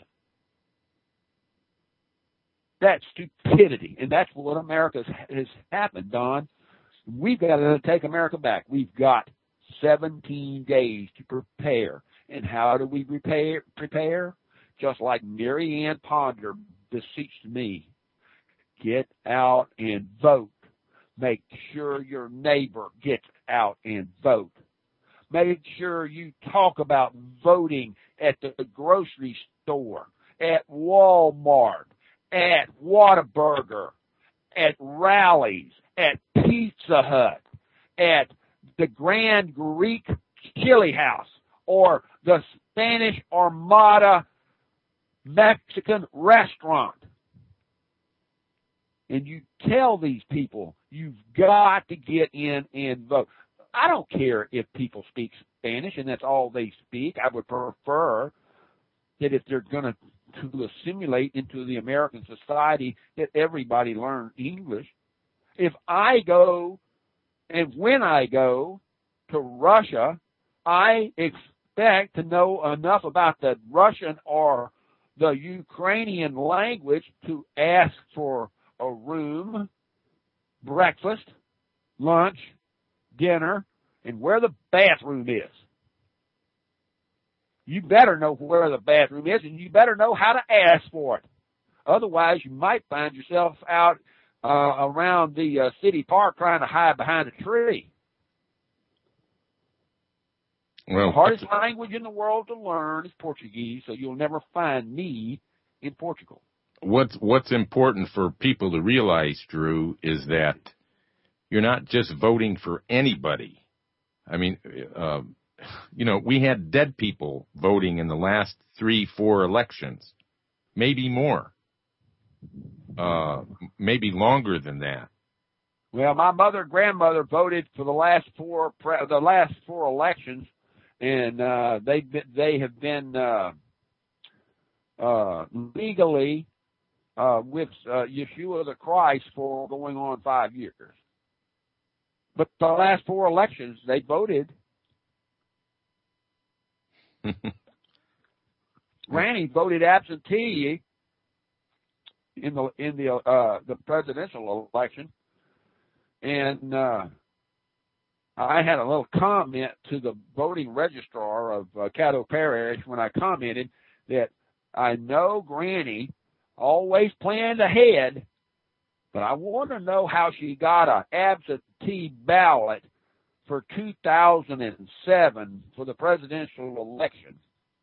That's stupidity, and that's what America has happened, Don. We've got to take America back. We've got 17 days to prepare. And how do we prepare? Just like Mary Ann Ponder beseeched me. Get out and vote. Make sure your neighbor gets out and vote. Make sure you talk about voting at the grocery store, at Walmart, at Whataburger, at rallies, at Pizza Hut, at the Grand Greek Chili House, or the Spanish Armada Mexican restaurant. and you tell these people, you've got to get in and vote. I don't care if people speak Spanish and that's all they speak. I would prefer that if they're going to assimilate into the American society, that everybody learn English. If I go, and when I go to Russia, I expect to know enough about the Russian or the Ukrainian language to ask for a room, breakfast, lunch, dinner, and where the bathroom is. You better know where the bathroom is, and you better know how to ask for it. Otherwise, you might find yourself out around the city park trying to hide behind a tree. Well, the hardest language in the world to learn is Portuguese, so you'll never find me in Portugal. What's important for people to realize, Drew, is that you're not just voting for anybody. I mean, we had dead people voting in the last 3-4 elections, maybe more, maybe longer than that. Well, my mother and grandmother voted for the last four elections, and they have been legally with Yeshua the Christ for going on 5 years. But the last 4 elections, they voted. Granny voted absentee in the presidential election, and I had a little comment to the voting registrar of Caddo Parish when I commented that I know Granny always planned ahead, but I want to know how she got an absentee ballot for 2007 for the presidential election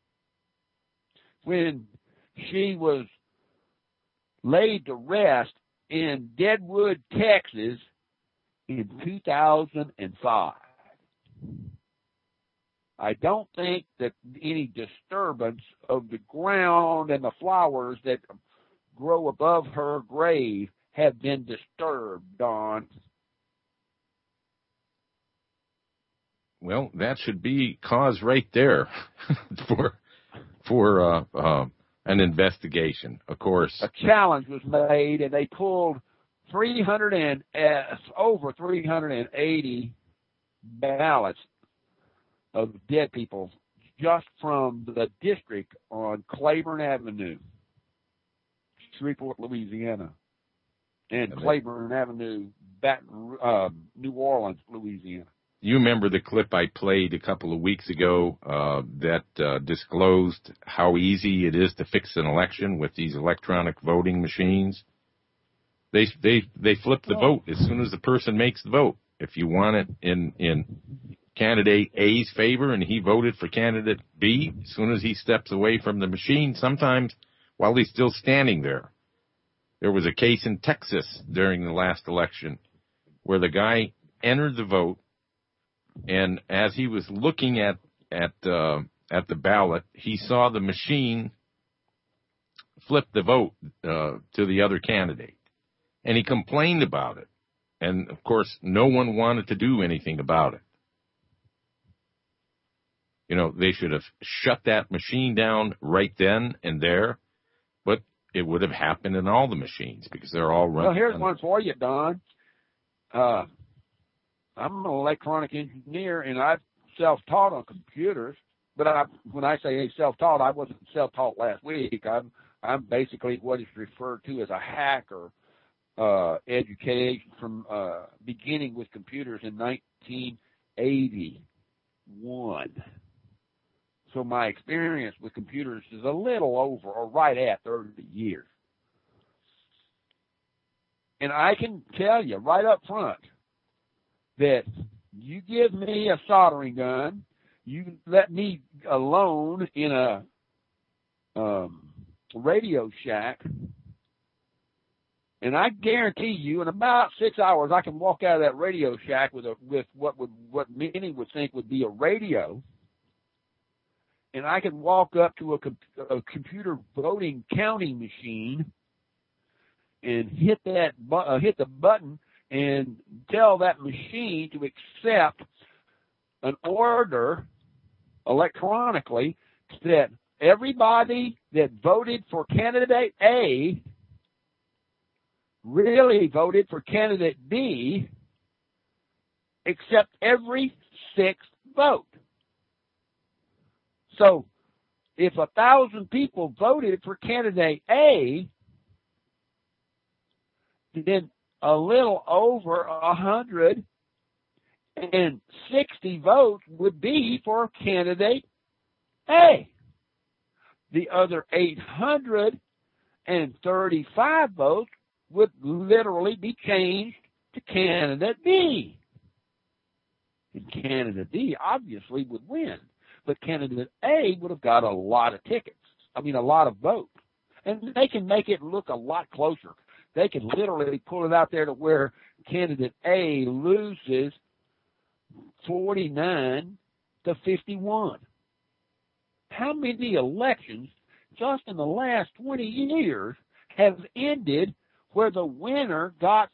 when she was laid to rest in Deadwood, Texas in 2005. I don't think that any disturbance of the ground and the flowers that grow above her grave have been disturbed, Don. Well, that should be cause right there for an investigation, of course. A challenge was made, and they pulled over 380 ballots of dead people just from the district on Claiborne Avenue, Shreveport, Louisiana, and Claiborne Avenue, New Orleans, Louisiana. You remember the clip I played a couple of weeks ago that disclosed how easy it is to fix an election with these electronic voting machines? They flip the vote as soon as the person makes the vote. If you want it in candidate A's favor and he voted for candidate B, as soon as he steps away from the machine, sometimes while he's still standing there. There was a case in Texas during the last election where the guy entered the vote, and as he was looking at the ballot, he saw the machine flip the vote to the other candidate. And he complained about it. And, of course, no one wanted to do anything about it. They should have shut that machine down right then and there, but it would have happened in all the machines because they're all running. Well, here's one for you, Don. I'm an electronic engineer, and I've self-taught on computers. But when I say self-taught, I wasn't self-taught last week. I'm basically what is referred to as a hacker. Education from beginning with computers in 1981. So my experience with computers is a little over or right at 30 years. And I can tell you right up front that you give me a soldering gun, you let me alone in a Radio Shack, and I guarantee you, in about 6 hours, I can walk out of that Radio Shack with what many would think would be a radio, and I can walk up to a computer voting counting machine and hit the button and tell that machine to accept an order electronically that everybody that voted for candidate A really voted for candidate B, except every sixth vote. So if 1,000 people voted for candidate A, then a little over 160 votes would be for candidate A. The other 835 votes would literally be changed to candidate B. And candidate B obviously would win, but candidate A would have got a lot of a lot of votes. And they can make it look a lot closer. They can literally pull it out there to where candidate A loses 49 to 51. How many elections just in the last 20 years have ended where the winner got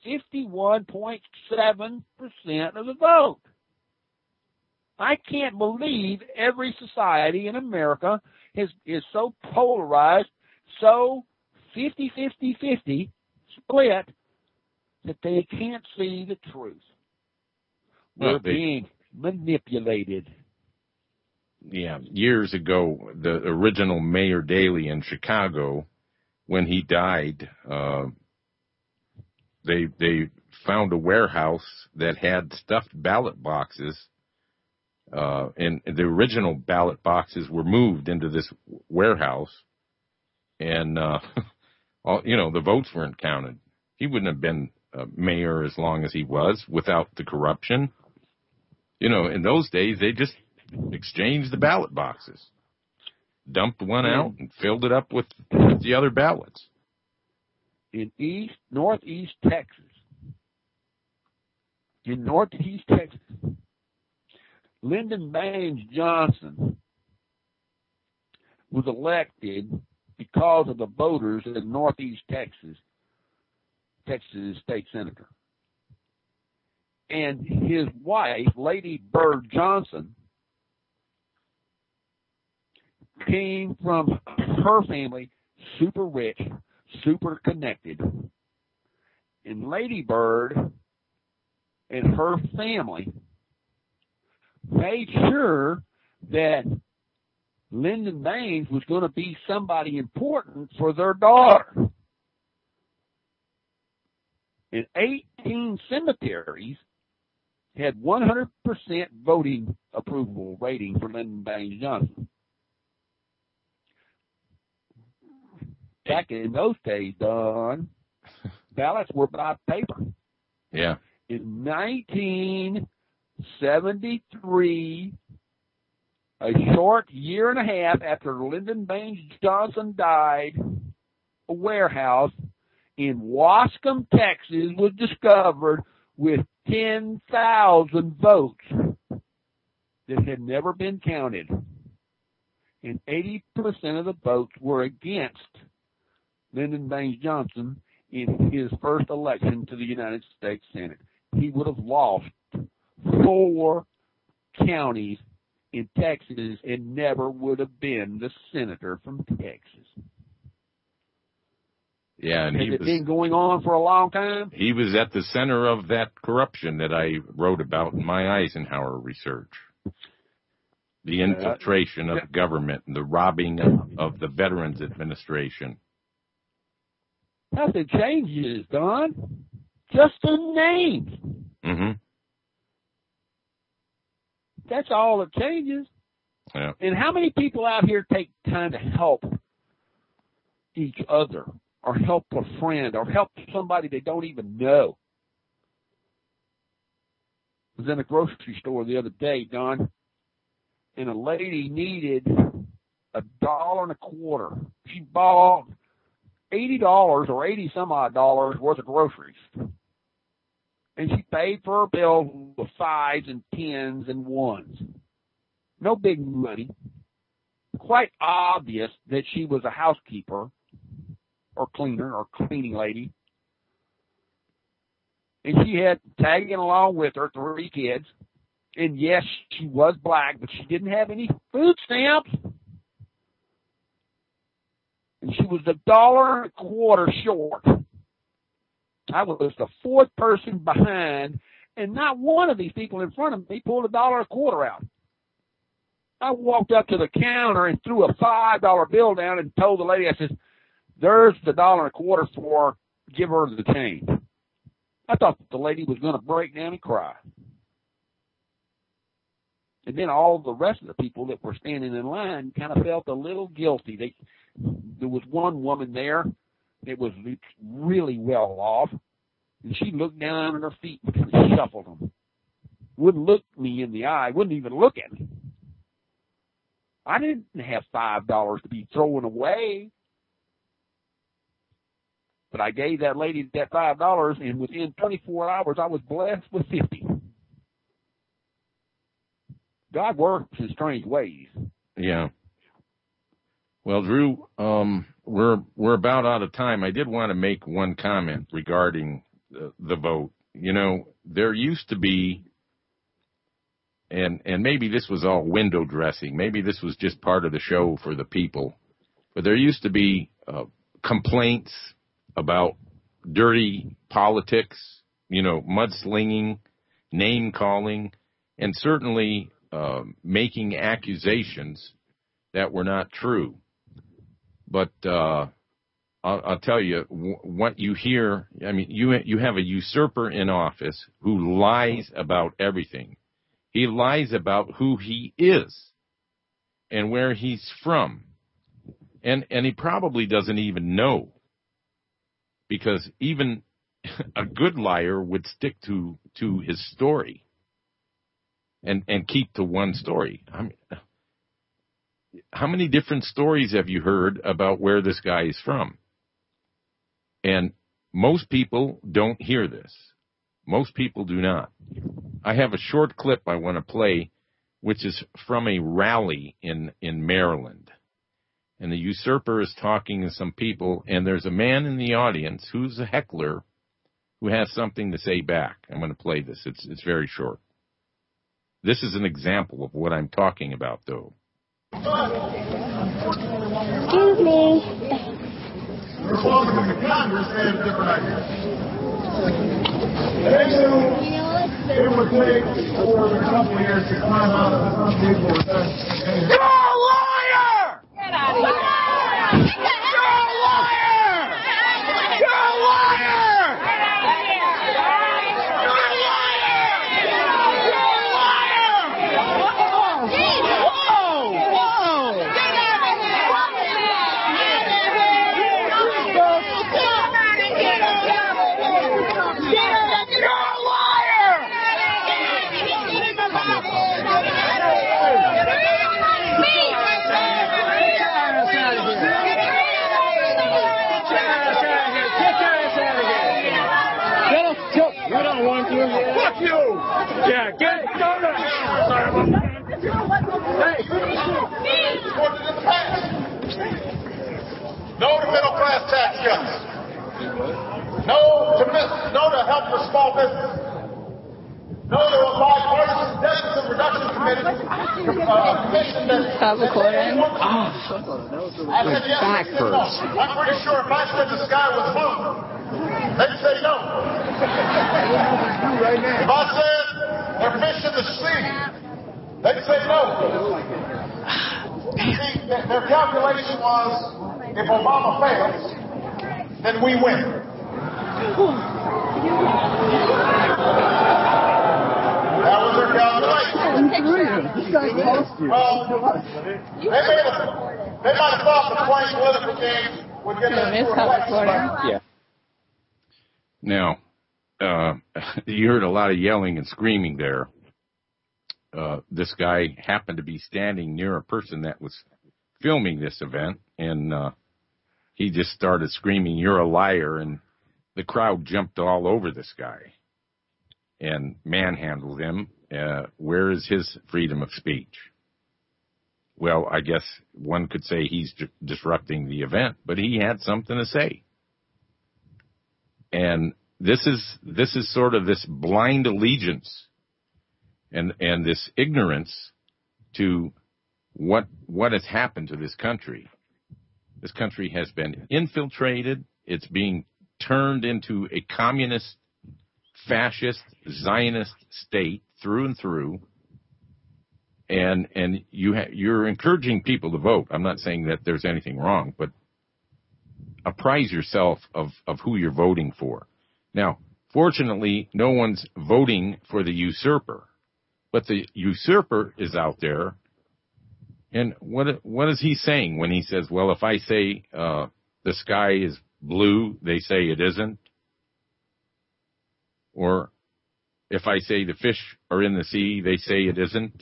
51.7% of the vote? I can't believe every society in America is so polarized, so 50-50-50 split that they can't see the truth. We're being manipulated. Yeah, years ago, the original Mayor Daley in Chicago, when he died, they found a warehouse that had stuffed ballot boxes, and the original ballot boxes were moved into this warehouse, and the votes weren't counted. He wouldn't have been mayor as long as he was without the corruption. In those days, they just exchanged the ballot boxes, dumped one out, and filled it up with the other ballots. In northeast Texas, Lyndon Baines Johnson was elected because of the voters in northeast Texas state senator. And his wife, Lady Bird Johnson, came from her family, super rich, super connected. And Lady Bird and her family made sure that Lyndon Baines was going to be somebody important for their daughter. And 18 cemeteries had 100% voting approval rating for Lyndon Baines Johnson. Back in those days, Don, ballots were by paper. Yeah. In 1973, a short year and a half after Lyndon Baines Johnson died, a warehouse in Wascom, Texas was discovered with 10,000 votes that had never been counted. And 80% of the votes were against Lyndon Baines Johnson in his first election to the United States Senate. He would have lost 4 counties in Texas and never would have been the senator from Texas. Yeah, and Has it been going on for a long time? He was at the center of that corruption that I wrote about in my Eisenhower research. The infiltration of the government and the robbing of the Veterans Administration. Nothing changes, Don. Just the names. Mm-hmm. That's all that changes. Yeah. And how many people out here take time to help each other or help a friend or help somebody they don't even know? I was in a grocery store the other day, Don, and a lady needed $1.25. She bought $80 or 80 some odd dollars worth of groceries. And she paid for her bill with 5s and 10s and 1s. No big money. Quite obvious that she was a housekeeper or cleaner or cleaning lady. And she had tagging along with her 3 kids. And yes, she was black, but she didn't have any food stamps. And she was $1.25 short. I was the 4th person behind, and not one of these people in front of me pulled $1.25 out. I walked up to the counter and threw a $5 bill down and told the lady, I said, "There's the $1.25 for, give her the change." I thought the lady was going to break down and cry. And then all the rest of the people that were standing in line kind of felt a little guilty. There was one woman there that was really well off, and she looked down at her feet and shuffled them. Wouldn't look me in the eye, wouldn't even look at me. I didn't have $5 to be throwing away. But I gave that lady that $5, and within 24 hours, I was blessed with 50. God works in strange ways. Yeah. Well, Drew, we're about out of time. I did want to make one comment regarding the vote. You know, there used to be, and maybe this was all window dressing. Maybe this was just part of the show for the people. But there used to be complaints about dirty politics, you know, mudslinging, name-calling, and certainly making accusations that were not true. But I'll tell you, what you hear, I mean, you have a usurper in office who lies about everything. He lies about who he is and where he's from. And he probably doesn't even know, because even a good liar would stick to his story and keep to one story. I mean, how many different stories have you heard about where this guy is from? And most people don't hear this. Most people do not. I have a short clip I want to play, which is from a rally in Maryland. And the usurper is talking to some people, and there's a man in the audience who's a heckler who has something to say back. I'm going to play this. It's very short. This is an example of what I'm talking about, though. Excuse me. Republicans in Congress have different ideas. It would take over a couple of years to climb out of some people with that. You're a liar! Get out of here. You're a liar! You're a liar! Fuck you! Yeah, get it! Hey! No to middle class tax cuts. No to help for small business. No to a bipartisan deficit reduction committee. Commission that. Stop recording. I said yes. Backwards. No. I'm pretty sure if I said the sky was blue, they'd say no. If I said they're fish in the sea, they'd say no. See, their calculation was, if Obama fails, then we win. That was their calculation. Well, they might have thought the playing political game would get them through election. Yeah. Now, you heard a lot of yelling and screaming there. This guy happened to be standing near a person that was filming this event, and he just started screaming, "You're a liar," and the crowd jumped all over this guy and manhandled him. Where is his freedom of speech? Well, I guess one could say he's disrupting the event, but he had something to say. And this is sort of this blind allegiance and this ignorance to what has happened to this country. This country has been infiltrated. It's being turned into a communist, fascist, Zionist state through and through. And you're encouraging people to vote. I'm not saying that there's anything wrong, but apprise yourself of who you're voting for. Now, fortunately, no one's voting for the usurper, but the usurper is out there. And what is he saying when he says, well, if I say the sky is blue, they say it isn't? Or if I say the fish are in the sea, they say it isn't?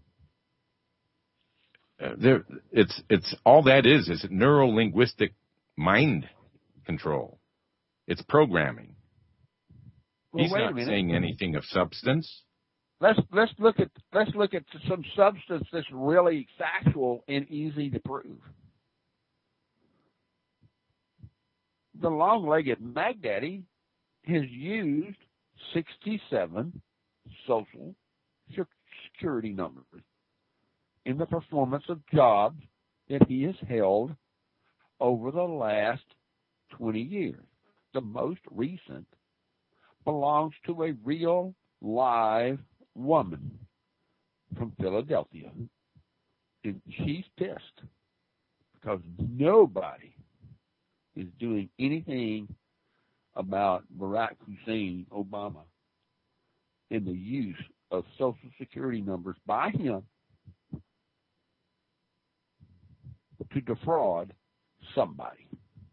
It's all that is neuro-linguistic mind control. It's programming. Well, He's not saying anything of substance. Let's look at some substance that's really factual and easy to prove. The long-legged Magdaddy has used 67 social security numbers in the performance of jobs that he has held over the last 20 years. The most recent belongs to a real, live woman from Philadelphia. And she's pissed because nobody is doing anything about Barack Hussein Obama and the use of Social Security numbers by him to defraud somebody.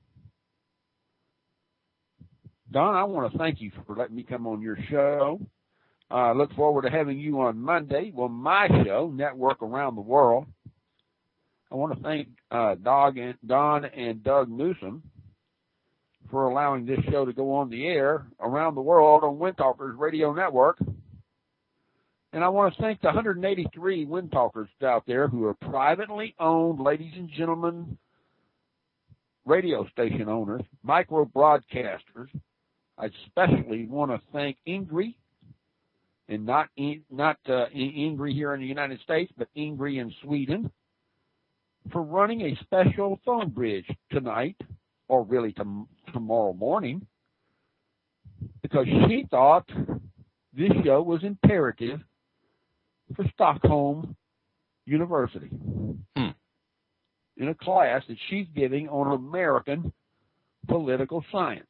Don, I want to thank you for letting me come on your show. I look forward to having you on Monday. Well, my show, Network Around the World. I want to thank Don and Doug Newsom for allowing this show to go on the air around the world on Wind Talkers Radio Network. And I want to thank the 183 Wind Talkers out there who are privately owned, ladies and gentlemen, radio station owners, micro broadcasters. I especially want to thank Ingrid, and not Ingrid here in the United States, but Ingrid in Sweden, for running a special phone bridge tonight, or really tomorrow morning, because she thought this show was imperative for Stockholm University in a class that she's giving on American political science.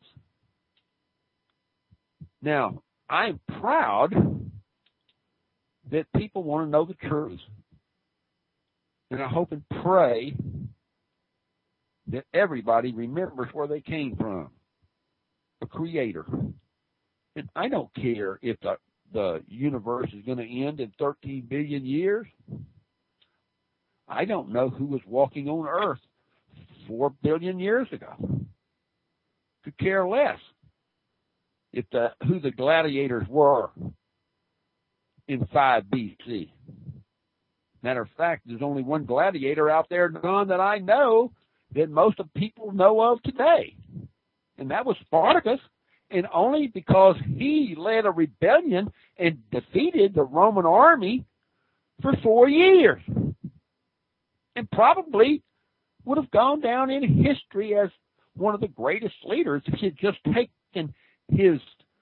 Now, I'm proud that people want to know the truth. And I hope and pray that everybody remembers where they came from, a creator. And I don't care if the universe is going to end in 13 billion years. I don't know who was walking on Earth 4 billion years ago. Could care less who the gladiators were in 5 BC. Matter of fact, there's only one gladiator out there, Don, that I know that most of people know of today. And that was Spartacus. And only because he led a rebellion and defeated the Roman army for 4 years. And probably would have gone down in history as one of the greatest leaders if he had just taken his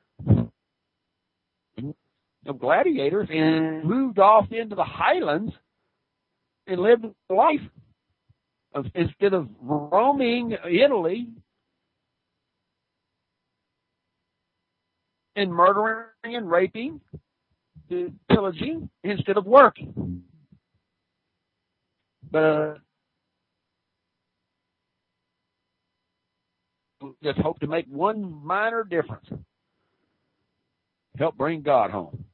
gladiators and moved off into the highlands and lived a life instead of roaming Italy and murdering and raping, pillaging, instead of working. But just hope to make one minor difference. Help bring God home.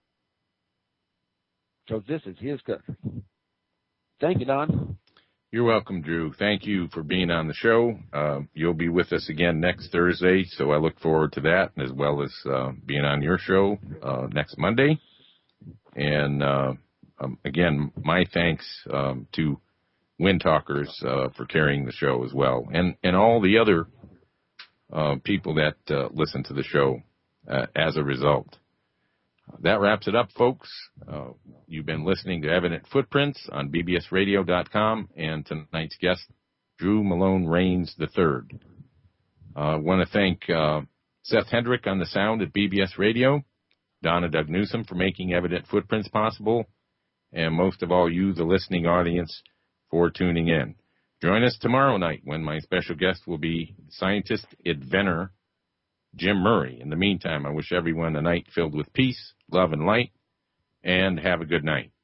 So this is his country. Thank you, Don. You're welcome, Drew. Thank you for being on the show. You'll be with us again next Thursday, so I look forward to that, as well as being on your show next Monday. And again, my thanks to Wind Talkers for carrying the show as well, and all the other people that listen to the show. as a result. That wraps it up, folks. You've been listening to Evident Footprints on bbsradio.com, and tonight's guest, Drew Malone Rains III. I want to thank Seth Hendrick on the sound at BBS Radio, Donna Doug Newsom for making Evident Footprints possible, and most of all, you, the listening audience, for tuning in. Join us tomorrow night when my special guest will be scientist inventor Jim Murray. In the meantime, I wish everyone a night filled with peace, love, and light, and have a good night.